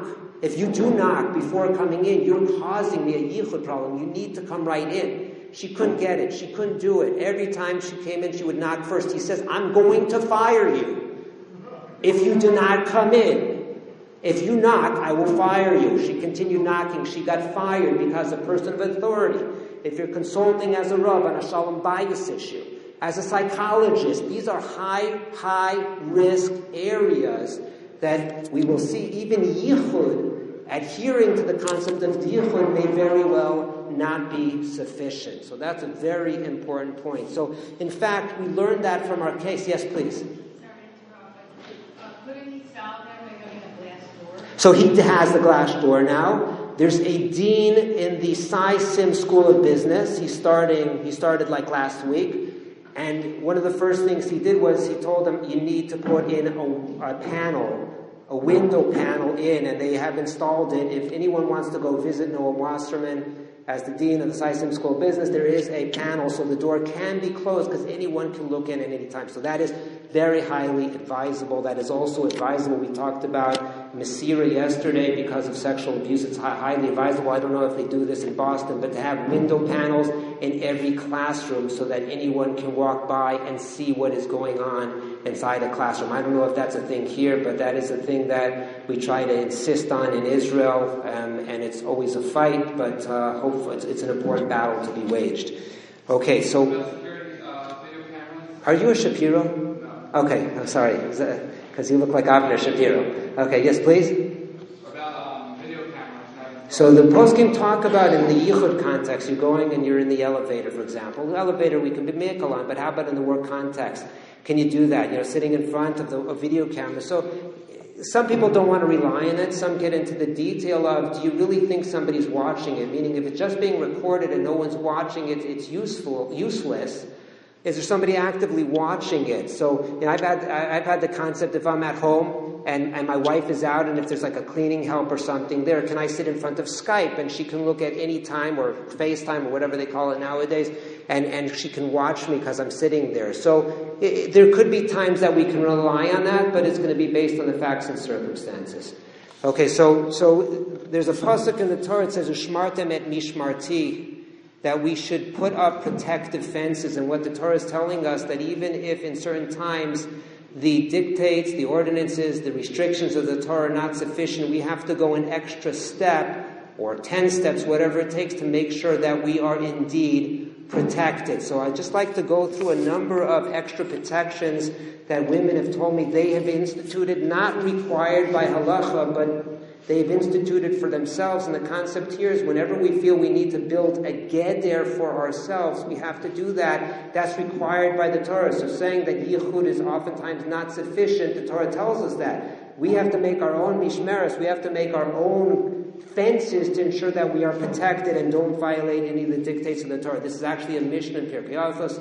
knock before coming in, you're causing me a yichud problem. You need to come right in. She couldn't get it. She couldn't do it. Every time she came in, she would knock first. He says, I'm going to fire you if you do not come in. If you knock, I will fire you. She continued knocking. She got fired because a person of authority. If you're consulting as a Rav on a Shalom Bayis issue, as a psychologist, these are high risk areas that we will see. Even yichud, adhering to the concept of yichud, may very well not be sufficient. So that's a very important point. So, in fact, we learned that from our case. Yes, please. So he has the glass door now. there's a dean in the Sai Sim School of Business. He started like last week. And one of the first things he did was he told them, you need to put in a window panel in, and they have installed it. If anyone wants to go visit Noam Wasserman as the dean of the Sai Sim School of Business, there is a panel so the door can be closed because anyone can look in at any time. So that is very highly advisable. That is also advisable. We talked about Masira yesterday because of sexual abuse. It's highly advisable. I don't know if they do this in Boston, but to have window panels in every classroom so that anyone can walk by and see what is going on inside a classroom. I don't know if that's a thing here, but that is a thing that we try to insist on in Israel, and it's always a fight, but hopefully it's an important battle to be waged. Okay, so... Are you a Shapiro? No. Okay, I'm sorry, because you look like Avner Shapiro. Okay, yes, please? About video cameras. So the poskim talk about in the yichud context, you're going and you're in the elevator, for example. The elevator we can be mekal on, but how about in the work context? Can you do that? Sitting in front of a video camera. So some people don't want to rely on it. Some get into the detail of, do you really think somebody's watching it? Meaning if it's just being recorded and no one's watching it, it's useless. Is there somebody actively watching it? So I've had the concept, if I'm at home and my wife is out, and if there's like a cleaning help or something there, can I sit in front of Skype and she can look at any time, or FaceTime or whatever they call it nowadays, and she can watch me because I'm sitting there. So there could be times that we can rely on that, but it's going to be based on the facts and circumstances. Okay, so there's a pasuk in the Torah that says, "Ushmartem et mishmarti," that we should put up protective fences. And what the Torah is telling us, that even if in certain times the dictates, the ordinances, the restrictions of the Torah are not sufficient, we have to go an extra step, or 10 steps, whatever it takes, to make sure that we are indeed protected. So I'd just like to go through a number of extra protections that women have told me they have instituted, not required by halacha, but they've instituted for themselves. And the concept here is whenever we feel we need to build a geder for ourselves, we have to do that. That's required by the Torah. So saying that yichud is oftentimes not sufficient, the Torah tells us that. We have to make our own mishmeres. We have to make our own fences to ensure that we are protected and don't violate any of the dictates of the Torah. This is actually a mission in Pirkei Avos,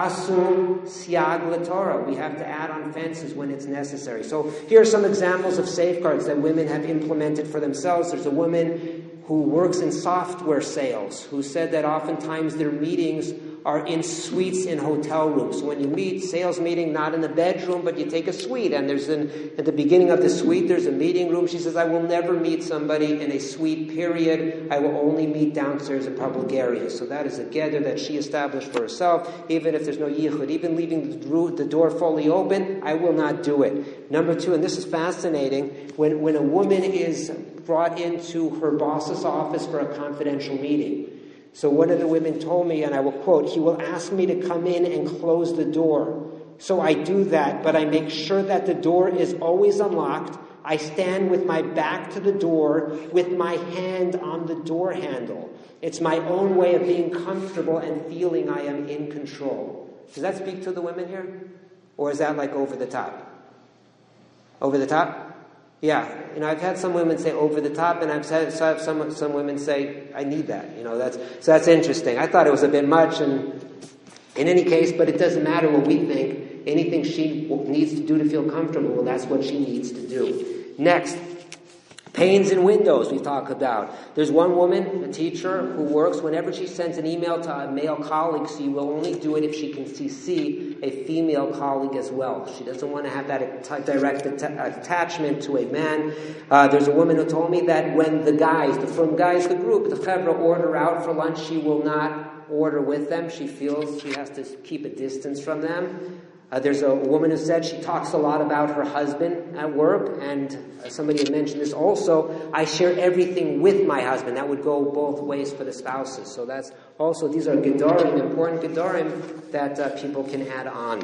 asur siag l'Torah. We have to add on fences when it's necessary. So here are some examples of safeguards that women have implemented for themselves. There's a woman who works in software sales who said that oftentimes their meetings are in suites in hotel rooms. So when you meet, sales meeting, not in the bedroom, but you take a suite, and at the beginning of the suite, there's a meeting room. She says, I will never meet somebody in a suite, period. I will only meet downstairs in public areas. So that is a gather that she established for herself, even if there's no yichud. Even leaving the door fully open, I will not do it. Number 2, and this is fascinating, when a woman is brought into her boss's office for a confidential meeting. So one of the women told me, and I will quote, he will ask me to come in and close the door. So I do that, but I make sure that the door is always unlocked. I stand with my back to the door with my hand on the door handle. It's my own way of being comfortable and feeling I am in control. Does that speak to the women here? Or is that like over the top? Over the top? Yeah, I've had some women say over the top, and I've had some women say, I need that. That's interesting. I thought it was a bit much, and in any case, but it doesn't matter what we think. Anything she needs to do to feel comfortable, well, that's what she needs to do. Next, panes in windows we talk about. There's one woman, a teacher, who works, whenever she sends an email to a male colleague, she will only do it if she can CC a female colleague as well. She doesn't want to have that direct attachment to a man. There's a woman who told me that when the guys, the group, the chevra, order out for lunch, she will not order with them. She feels she has to keep a distance from them. There's a woman who said she talks a lot about her husband at work, and somebody had mentioned this also. I share everything with my husband. That would go both ways for the spouses. So that's also, these are gedarim, important gedarim that people can add on.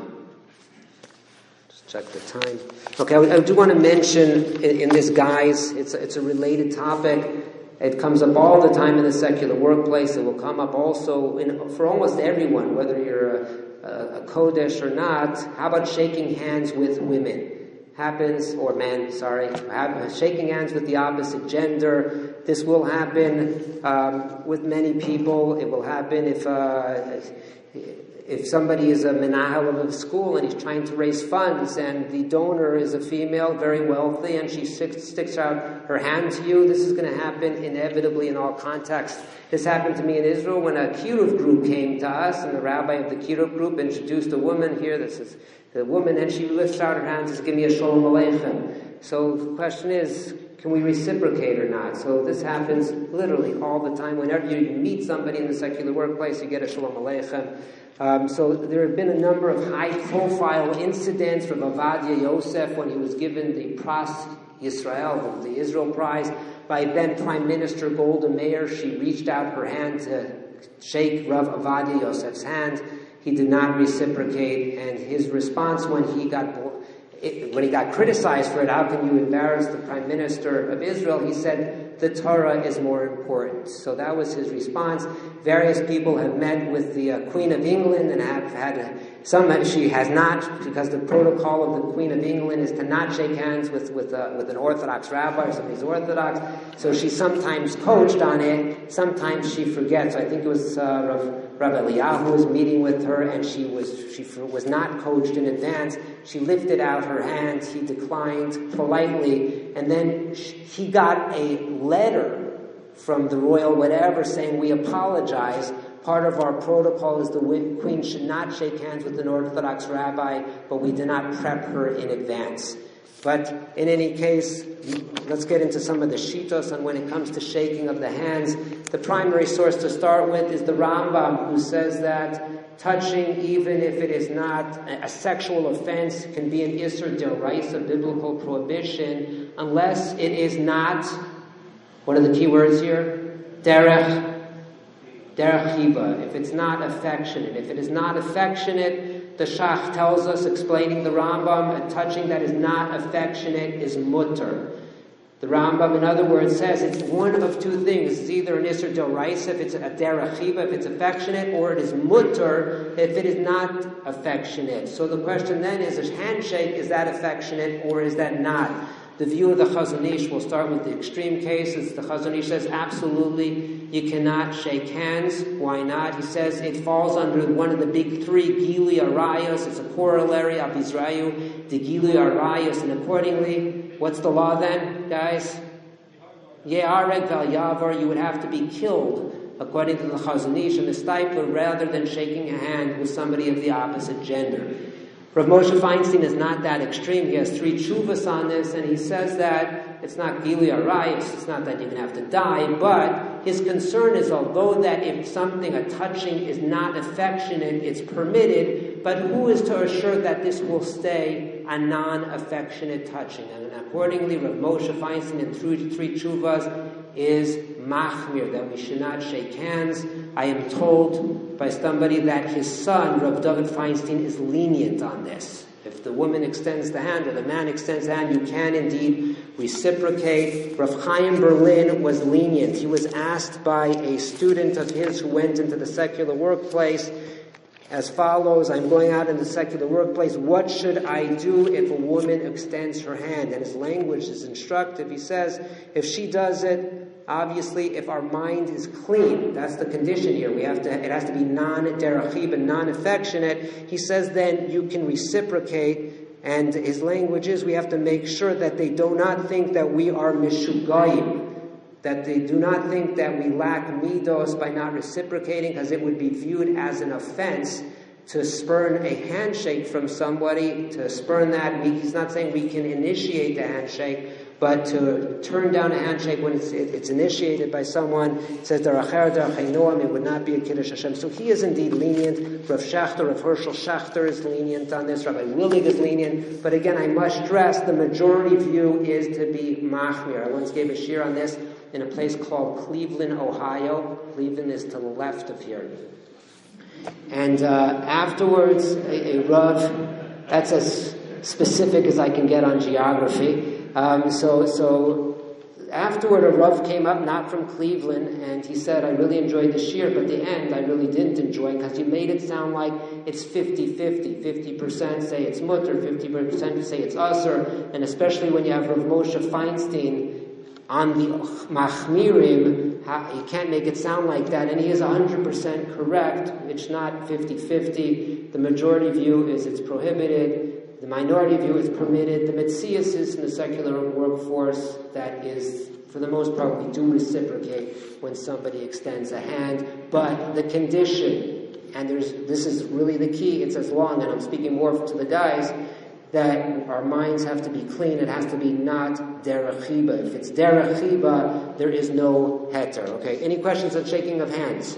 Just check the time. Okay, I do want to mention in this, guys, it's a related topic. It comes up all the time in the secular workplace. It will come up also for almost everyone, whether you're a kodesh or not. How about shaking hands with women? happens, or men, sorry, shaking hands with the opposite gender. This will happen with many people. It will happen if somebody is a menahel of a school and he's trying to raise funds and the donor is a female, very wealthy, and she sticks out her hand to you, this is going to happen inevitably in all contexts. This happened to me in Israel when a kiruv group came to us, and the rabbi of the kiruv group introduced a woman here. This is the woman, and she lifts out her hands and says, "Give me a shalom aleichem." So the question is, can we reciprocate or not? So this happens literally all the time. Whenever you meet somebody in the secular workplace, you get a shalom aleichem. So there have been a number of high-profile incidents from Ovadia Yosef when he was given the Pras Yisrael, the Israel Prize, by then Prime Minister Golda Meir. She reached out her hand to shake Rav Ovadia Yosef's hand. He did not reciprocate, and his response when he got criticized for it, how can you embarrass the Prime Minister of Israel? He said, the Torah is more important. So that was his response. Various people have met with the Queen of England and have had she has not, because the protocol of the Queen of England is to not shake hands with an Orthodox rabbi or somebody who's Orthodox. So she's sometimes coached on it, sometimes she forgets. I think it was Rav Eliyahu was meeting with her, and she was not coached in advance. She lifted out her hand, he declined politely, and then he got a letter from the royal whatever saying, we apologize. Part of our protocol is the queen should not shake hands with an Orthodox rabbi, but we did not prep her in advance. But in any case, let's get into some of the shitos on when it comes to shaking of the hands. The primary source to start with is the Rambam, who says that touching, even if it is not a sexual offense, can be an Isser D'Oraisa, biblical prohibition, unless it is not, what are the key words here? Derech Chiba. If it's not affectionate. If it is not affectionate, the Shach tells us, explaining the Rambam, a touching that is not affectionate is mutter. The Rambam, in other words, says it's one of two things. It's either an Isser D'Oraisa, if it's a Derech Chiba, if it's affectionate, or it is mutter, if it is not affectionate. So the question then is, a handshake, is that affectionate or is that not? The view of the Chazon Ish, will start with the extreme cases. The Chazon Ish says, absolutely, you cannot shake hands. Why not? He says it falls under one of the big three, Gilui Arayos. It's a corollary of Israel, the Gilui Arayos. And accordingly, what's the law then, guys? Ye'areg val yavar, you would have to be killed, according to the Chazon Ish and the Steipler, rather than shaking a hand with somebody of the opposite gender. Rav Moshe Feinstein is not that extreme. He has 3 tshuvas on this, and he says that it's not Gilui Arayos, it's not that you can have to die, but his concern is, although that if something, a touching, is not affectionate, it's permitted, but who is to assure that this will stay a non-affectionate touching? And accordingly, Rav Moshe Feinstein in 3 tshuvas is machmir, that we should not shake hands. I am told by somebody that his son, Rav David Feinstein, is lenient on this. If the woman extends the hand or the man extends the hand, you can indeed reciprocate. Rav Chaim Berlin was lenient. He was asked by a student of his who went into the secular workplace as follows, I'm going out in the secular workplace, what should I do if a woman extends her hand? And his language is instructive. He says, if she does it, obviously, if our mind is clean, that's the condition here. It has to be non-derech chiba, non-affectionate. He says then you can reciprocate, and his language is we have to make sure that they do not think that we are mishugayim, that they do not think that we lack midos by not reciprocating, because it would be viewed as an offense to spurn a handshake from somebody, to spurn that. He's not saying we can initiate the handshake, but to turn down a handshake when it's initiated by someone, it says, it would not be a Kiddush Hashem. So he is indeed lenient. Rav Schachter, Rav Hershel Schachter is lenient on this. Rabbi Willig is lenient. But again, I must stress, the majority view is to be machmir. I once gave a shir on this in a place called Cleveland, Ohio. Cleveland is to the left of here. And afterwards, a Rav, that's as specific as I can get on geography. So afterward, a Rav came up, not from Cleveland, and he said, I really enjoyed the shir, but the end I really didn't enjoy because you made it sound like it's 50-50. 50% say it's mutter, 50% say it's asr, and especially when you have Rav Moshe Feinstein on the machmirim, you can't make it sound like that, and he is 100% correct. It's not 50-50. The majority view is it's prohibited. The minority view is permitted. The metzias is in the secular workforce that is, for the most part, we do reciprocate when somebody extends a hand. But the condition, and this is really the key, it's as long, and I'm speaking more to the guys, that our minds have to be clean. It has to be not derech chiba. If it's derech chiba, there is no heter. Okay, any questions on shaking of hands?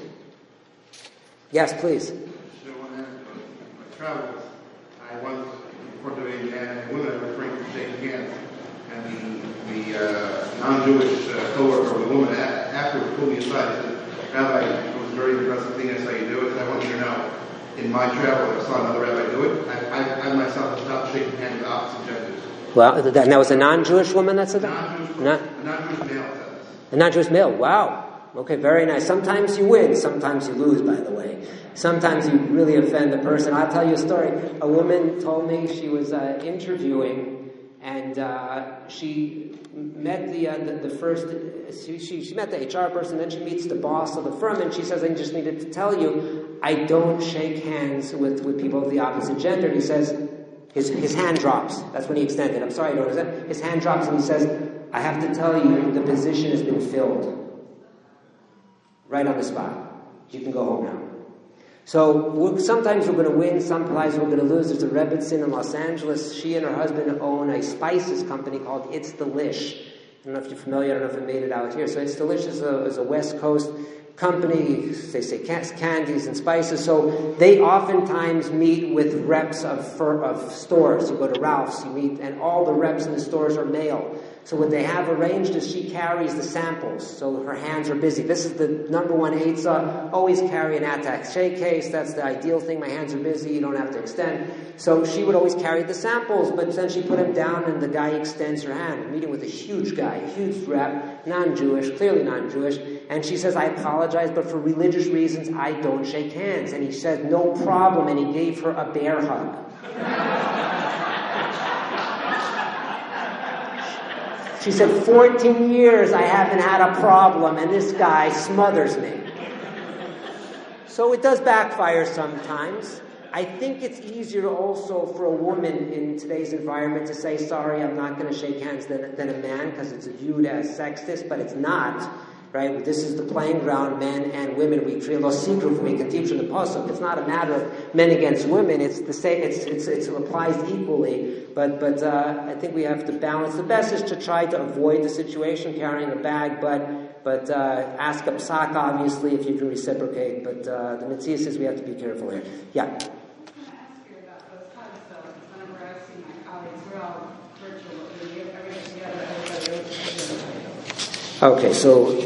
Yes, please. So when I traveled, I once, before doing women, referring to shaking hands, and the non-Jewish co-worker of the woman afterwards pulled me aside and said, Rabbi, it was a very impressive thing, that's how you do it, and I want you to know, in my travel, I saw another rabbi do it. I myself have stopped shaking hands with opposite genders. Well, and that was a non-Jewish woman that said that? A non-Jewish male said this. A non-Jewish male, wow. Okay, very nice. Sometimes you win, sometimes you lose, by the way. Sometimes you really offend the person. I'll tell you a story. A woman told me she was interviewing, and she met the first, she met the HR person, then she meets the boss of the firm, and she says, I just needed to tell you, I don't shake hands with people of the opposite gender. And he says, his hand drops. That's when he extended. I'm sorry, I don't understand. His hand drops and he says, I have to tell you, the position has been filled. Right on the spot. You can go home now. So sometimes we're going to win, sometimes we're going to lose. There's a Rebbitzin in Los Angeles. She and her husband own a spices company called It's Delish. I don't know if you're familiar. I don't know if it made it out here. So It's Delish is a West Coast company. They say candies and spices. So they oftentimes meet with reps of stores. You go to Ralph's, you meet, and all the reps in the stores are male. So what they have arranged is she carries the samples, so her hands are busy. This is the number one eitzah, always carry an attaché case. That's the ideal thing. My hands are busy, you don't have to extend. So she would always carry the samples, but then she put him down and the guy extends her hand. Meeting with a huge guy, huge rep, non-Jewish, clearly non-Jewish. And she says, I apologize, but for religious reasons, I don't shake hands. And he said, no problem, and he gave her a bear hug. She said, 14 years I haven't had a problem, and this guy smothers me. So it does backfire sometimes. I think it's easier also for a woman in today's environment to say, sorry, I'm not going to shake hands than a man, because it's viewed as sexist, but it's not. Right? This is the playing ground, men and women. We treat we can teach in the pasuk. It's not a matter of men against women. It's the same. It applies equally. But I think we have to balance. The best is to try to avoid the situation carrying a bag. But ask a psak obviously if you can reciprocate. But the mitzvah says we have to be careful here. Yeah. I want to ask you about those hugs. So whenever I see my colleagues, we're all virtual. Everybody together. Okay, so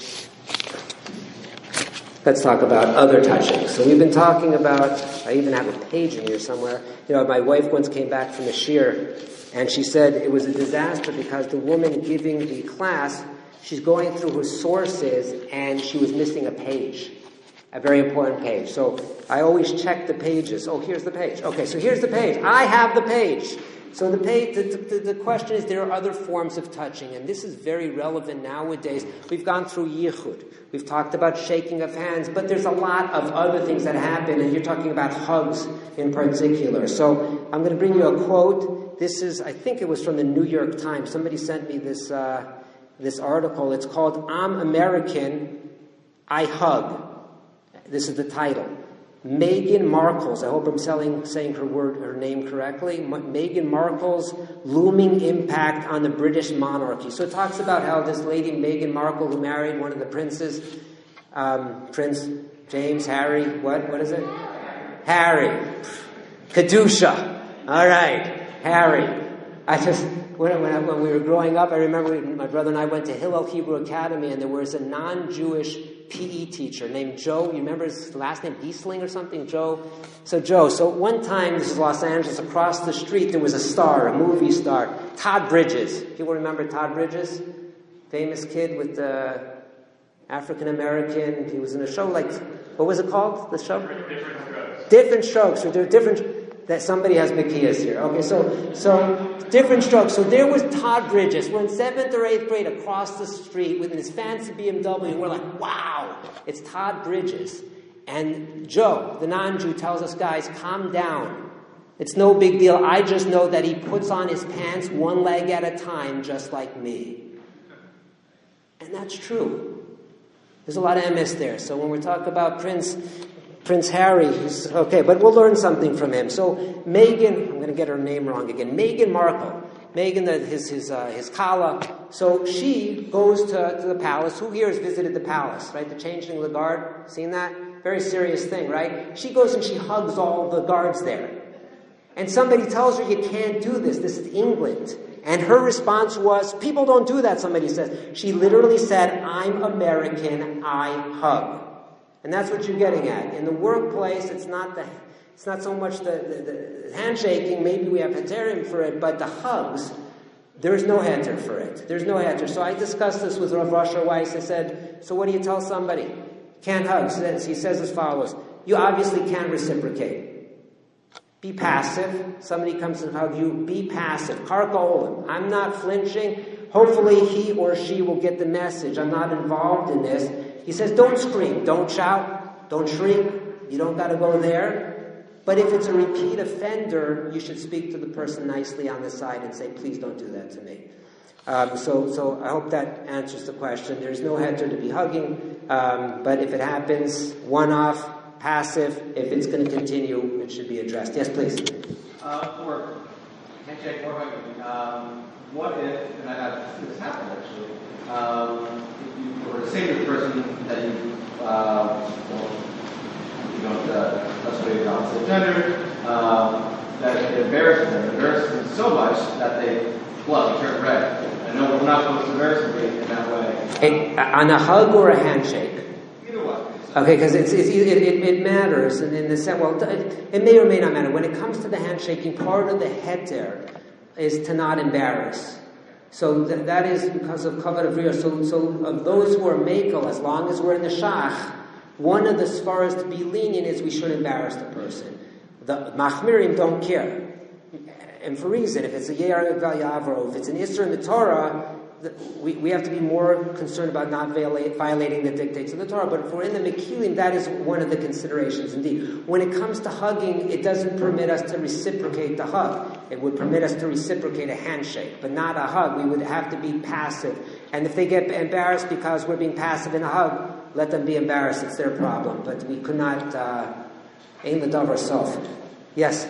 let's talk about other touching. So we've been talking about, I even have a page in here somewhere. My wife once came back from the shir, and she said it was a disaster because the woman giving the class, she's going through her sources, and she was missing a page, a very important page. So I always check the pages. Oh, here's the page. Okay, so here's the page. I have the page. So the question is, there are other forms of touching, and this is very relevant nowadays. We've gone through yichud. We've talked about shaking of hands, but there's a lot of other things that happen, and you're talking about hugs in particular. So I'm going to bring you a quote. This is, I think it was from the New York Times. Somebody sent me this article. It's called, I'm American, I Hug. This is the title. Meghan Markle's, I hope I'm saying her name correctly, Meghan Markle's looming impact on the British monarchy. So it talks about how this lady, Meghan Markle, who married one of the princes, Prince James, Harry, what is it? Harry. Kadusha. All right. Harry. When we were growing up, I remember my brother and I went to Hillel Hebrew Academy, and there was a non-Jewish PE teacher named Joe. You remember his last name, Eastling or something? Joe. So one time, this is Los Angeles, across the street, there was a star, a movie star, Todd Bridges. People remember Todd Bridges? famous kid with the African American. He was in a show like, what was it called? The show? Different Strokes. Different Strokes. So there are different. That somebody has Makias here. Okay, so Different Strokes. So there was Todd Bridges. We're in 7th or 8th grade across the street with his fancy BMW, and we're like, wow, it's Todd Bridges. And Joe, the non-Jew, tells us, guys, calm down. It's no big deal. I just know that he puts on his pants one leg at a time, just like me. And that's true. There's a lot of MS there. So when we talk about Prince Harry, he's okay, but we'll learn something from him. So Meghan, I'm going to get her name wrong again. Meghan Markle. Meghan, his Kala. So she goes to the palace. Who here has visited the palace, right? The changeling of the guard. Seen that? Very serious thing, right? She goes and she hugs all the guards there. And somebody tells her, you can't do this. This is England. And her response was, people don't do that, somebody says. She literally said, I'm American, I hug. And that's what you're getting at. In the workplace, it's not so much the handshaking, maybe we have heterim for it, but the hugs, there's no heter for it. There's no heter. So I discussed this with Rav Rasher Weiss. I said, so what do you tell somebody? Can't hug. So he says as follows, you obviously can't reciprocate. Be passive. Somebody comes and hugs you, be passive. Karka olim. I'm not flinching. Hopefully he or she will get the message. I'm not involved in this. He says, don't scream, don't shout, don't shriek. You don't got to go there. But if it's a repeat offender, you should speak to the person nicely on the side and say, please don't do that to me. So I hope that answers the question. There's no heter to be hugging, but if it happens, one-off, passive, if it's going to continue, it should be addressed. Yes, please. For handshake or hugging, what if, and I've seen this happen actually, if you were to say to the person that you don't necessarily the opposite gender, that it embarrasses them so much that they blush, turn red. I know we're not supposed to embarrass them in that way. On a hug or a handshake? Either way. Okay, because it matters, and in the sense, well, it may or may not matter. When it comes to the handshaking, part of the heter is to not embarrass. So that is because of kavod avriyah. So of those who are mekel, as long as we're in the shach, one of the svaras to be lenient is we should embarrass the person. The machmirim don't care, and for reason. If it's a ye'ar val yavro, if it's an isser in the Torah, we have to be more concerned about not violating the dictates of the Torah. But if we're in the Mekilim, that is one of the considerations indeed. When it comes to hugging, it doesn't permit us to reciprocate the hug. It would permit us to reciprocate a handshake, but not a hug. We would have to be passive. And if they get embarrassed because we're being passive in a hug, let them be embarrassed. It's their problem. But we could not aim the dove ourselves. Yes?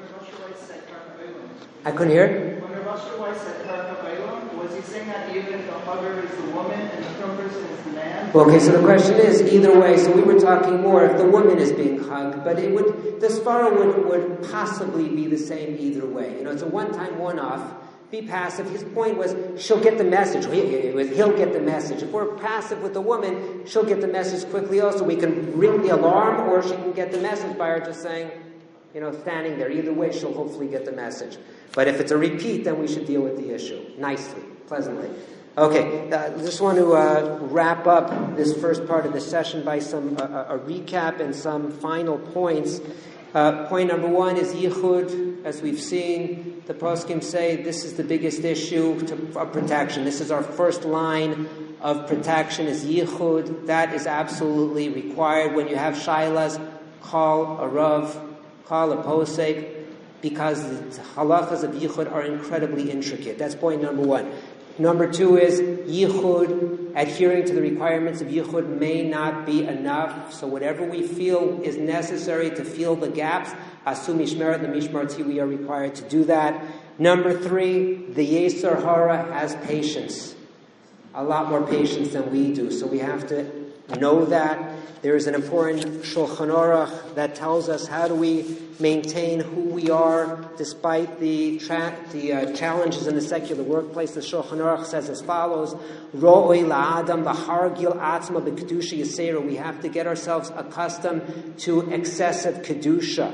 I couldn't hear? When the Rasher Weiss said was he saying that even if the hugger is the woman and the third person is the man? Well, okay, so the question is, either way, so we were talking more if the woman is being hugged, but the svara would possibly be the same either way. It's a one-time, one-off. Be passive. His point was, she'll get the message. He'll get the message. If we're passive with the woman, she'll get the message quickly also. We can ring the alarm, or she can get the message by her just saying, standing there. Either way, she'll hopefully get the message. But if it's a repeat, then we should deal with the issue nicely, pleasantly. Okay, I just want to wrap up this first part of the session by some a recap and some final points. Point number one is yichud. As we've seen, the poskim say this is the biggest issue of protection. This is our first line of protection is yichud. That is absolutely required. When you have shailas, call a rav, call a posek, because the halachas of yichud are incredibly intricate. That's point number one. Number two is yichud, adhering to the requirements of yichud may not be enough. So whatever we feel is necessary to fill the gaps, asu mishmeret, the mishmarti, we are required to do that. Number three, the Yetzer Hara has patience. A lot more patience than we do. So we have to know that. There is an important Shulchan Aruch that tells us how do we maintain who we are despite the challenges in the secular workplace. The Shulchan Aruch says as follows: Ro'oi la'adam b'hargil atzma b'kedusha yisera. We have to get ourselves accustomed to excessive kedusha.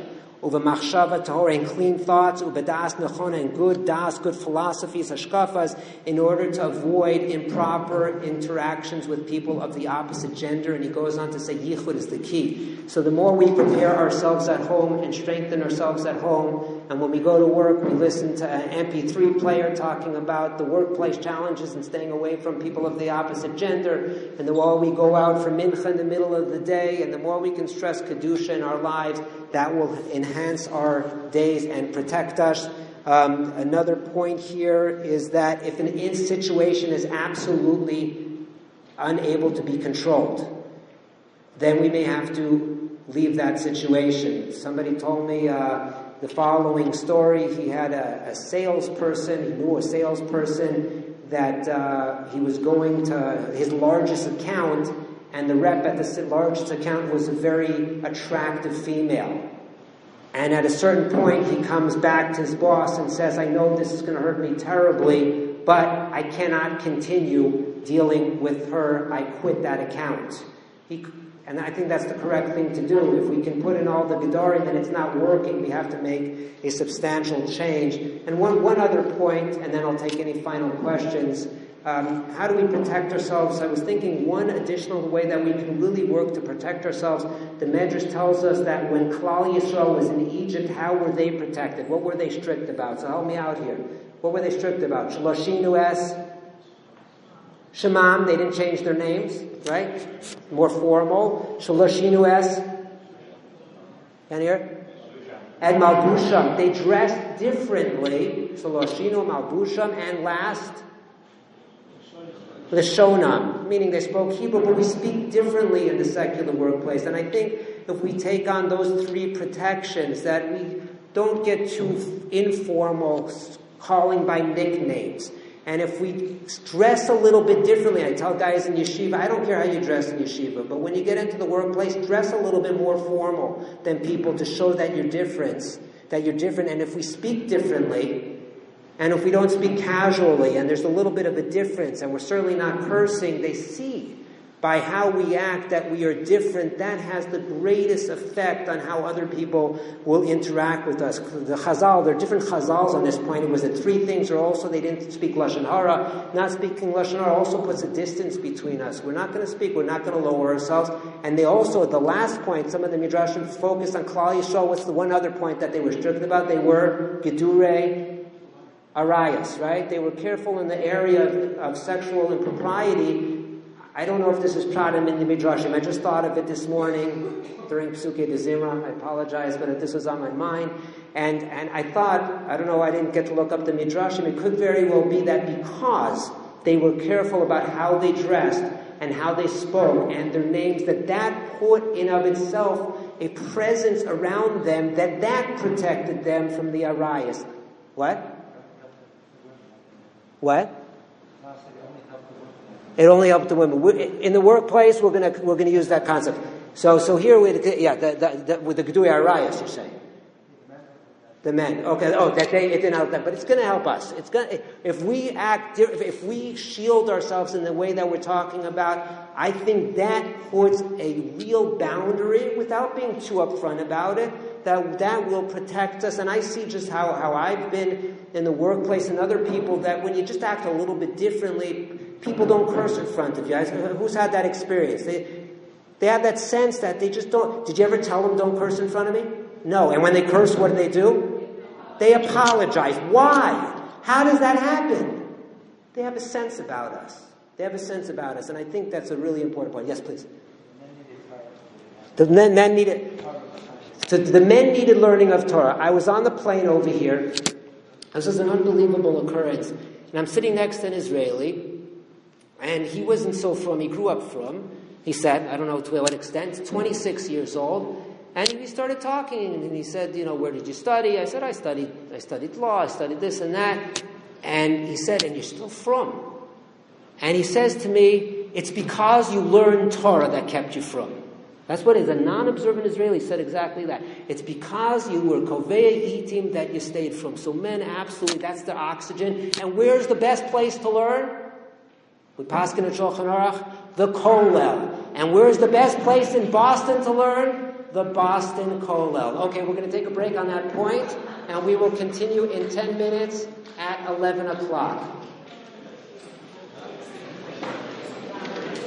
uv'machshava tahora, and clean thoughts, u'bedas nechona, and good das, good philosophies, hashkafas, in order to avoid improper interactions with people of the opposite gender. And he goes on to say yichud is the key. So the more we prepare ourselves at home and strengthen ourselves at home, and when we go to work, we listen to an MP3 player talking about the workplace challenges and staying away from people of the opposite gender, and the more we go out for mincha in the middle of the day, and the more we can stress kedusha in our lives, that will enhance our days and protect us. Another point here is that if an situation is absolutely unable to be controlled, then we may have to leave that situation. Somebody told me the following story. He had a salesperson, he knew a salesperson that he was going to his largest account, and the rep at the largest account was a very attractive female. And at a certain point, he comes back to his boss and says, I know this is going to hurt me terribly, but I cannot continue dealing with her. I quit that account. And I think that's the correct thing to do. If we can put in all the gedarim and it's not working, we have to make a substantial change. And one other point, and then I'll take any final questions. How do we protect ourselves? I was thinking one additional way that we can really work to protect ourselves. The Medrash tells us that when Klal Yisrael was in Egypt, how were they protected? What were they strict about? So help me out here. What were they strict about? Shaloshinu es Shemam, they didn't change their names, right? More formal. Shaloshinu es and here? And Malbusham. They dressed differently. Shaloshinu, Malbusham, and last Lashonam, meaning they spoke Hebrew, but we speak differently in the secular workplace. And I think if we take on those three protections, that we don't get too informal, calling by nicknames. And if we dress a little bit differently, I tell guys in yeshiva, I don't care how you dress in yeshiva, but when you get into the workplace, dress a little bit more formal than people to show that you're different. And if we speak differently, and if we don't speak casually, and there's a little bit of a difference, and we're certainly not cursing, they see by how we act that we are different. That has the greatest effect on how other people will interact with us. The Chazal, there are different Chazals on this point. It was that three things are also, they didn't speak Lashon Hara. Not speaking Lashon Hara also puts a distance between us. We're not going to speak, we're not going to lower ourselves. And they also, the last point, some of the Midrashim focused on Klal Yisrael. What's the one other point that they were strict about? They were Gedurei Arayas, right? They were careful in the area of sexual impropriety. I don't know if this is Pradim in the Midrashim. I just thought of it this morning during Psukei de Zimra. I apologize, but this was on my mind. And I thought, I don't know, I didn't get to look up the Midrashim. It could very well be that because they were careful about how they dressed and how they spoke and their names, that put in of itself a presence around them that protected them from the Arayas. What? What? It only helped the women. In the workplace, we're gonna use that concept. So here with the Gedurei Arayas, you're saying the men. Okay. It didn't help them, but it's going to help us. If we shield ourselves in the way that we're talking about. I think that puts a real boundary without being too upfront about it. That will protect us. And I see just how I've been in the workplace and other people, that when you just act a little bit differently, people don't curse in front of you. Who's had that experience? They have that sense that they just don't. Did you ever tell them don't curse in front of me? No. And when they curse, what do? They apologize. Why? How does that happen? They have a sense about us. And I think that's a really important point. Yes, please. The men needed learning of Torah. I was on the plane over here. This was an unbelievable occurrence. And I'm sitting next to an Israeli, and he wasn't so frum. He grew up frum. He said, I don't know to what extent, 26 years old. And we started talking, and he said, where did you study? I said, I studied law, I studied this and that. And he said, and you're still frum. And he says to me, it's because you learned Torah that kept you frum. That's what a non-observant Israeli said exactly that. It's because you were kovei itim that you stayed from. So men, absolutely, that's the oxygen. And where's the best place to learn? With Paskin and Shulchan Aruch, the Kollel. And where's the best place in Boston to learn? The the Boston Kollel. Okay, we're going to take a break on that point, and we will continue in 10 minutes at 11 o'clock.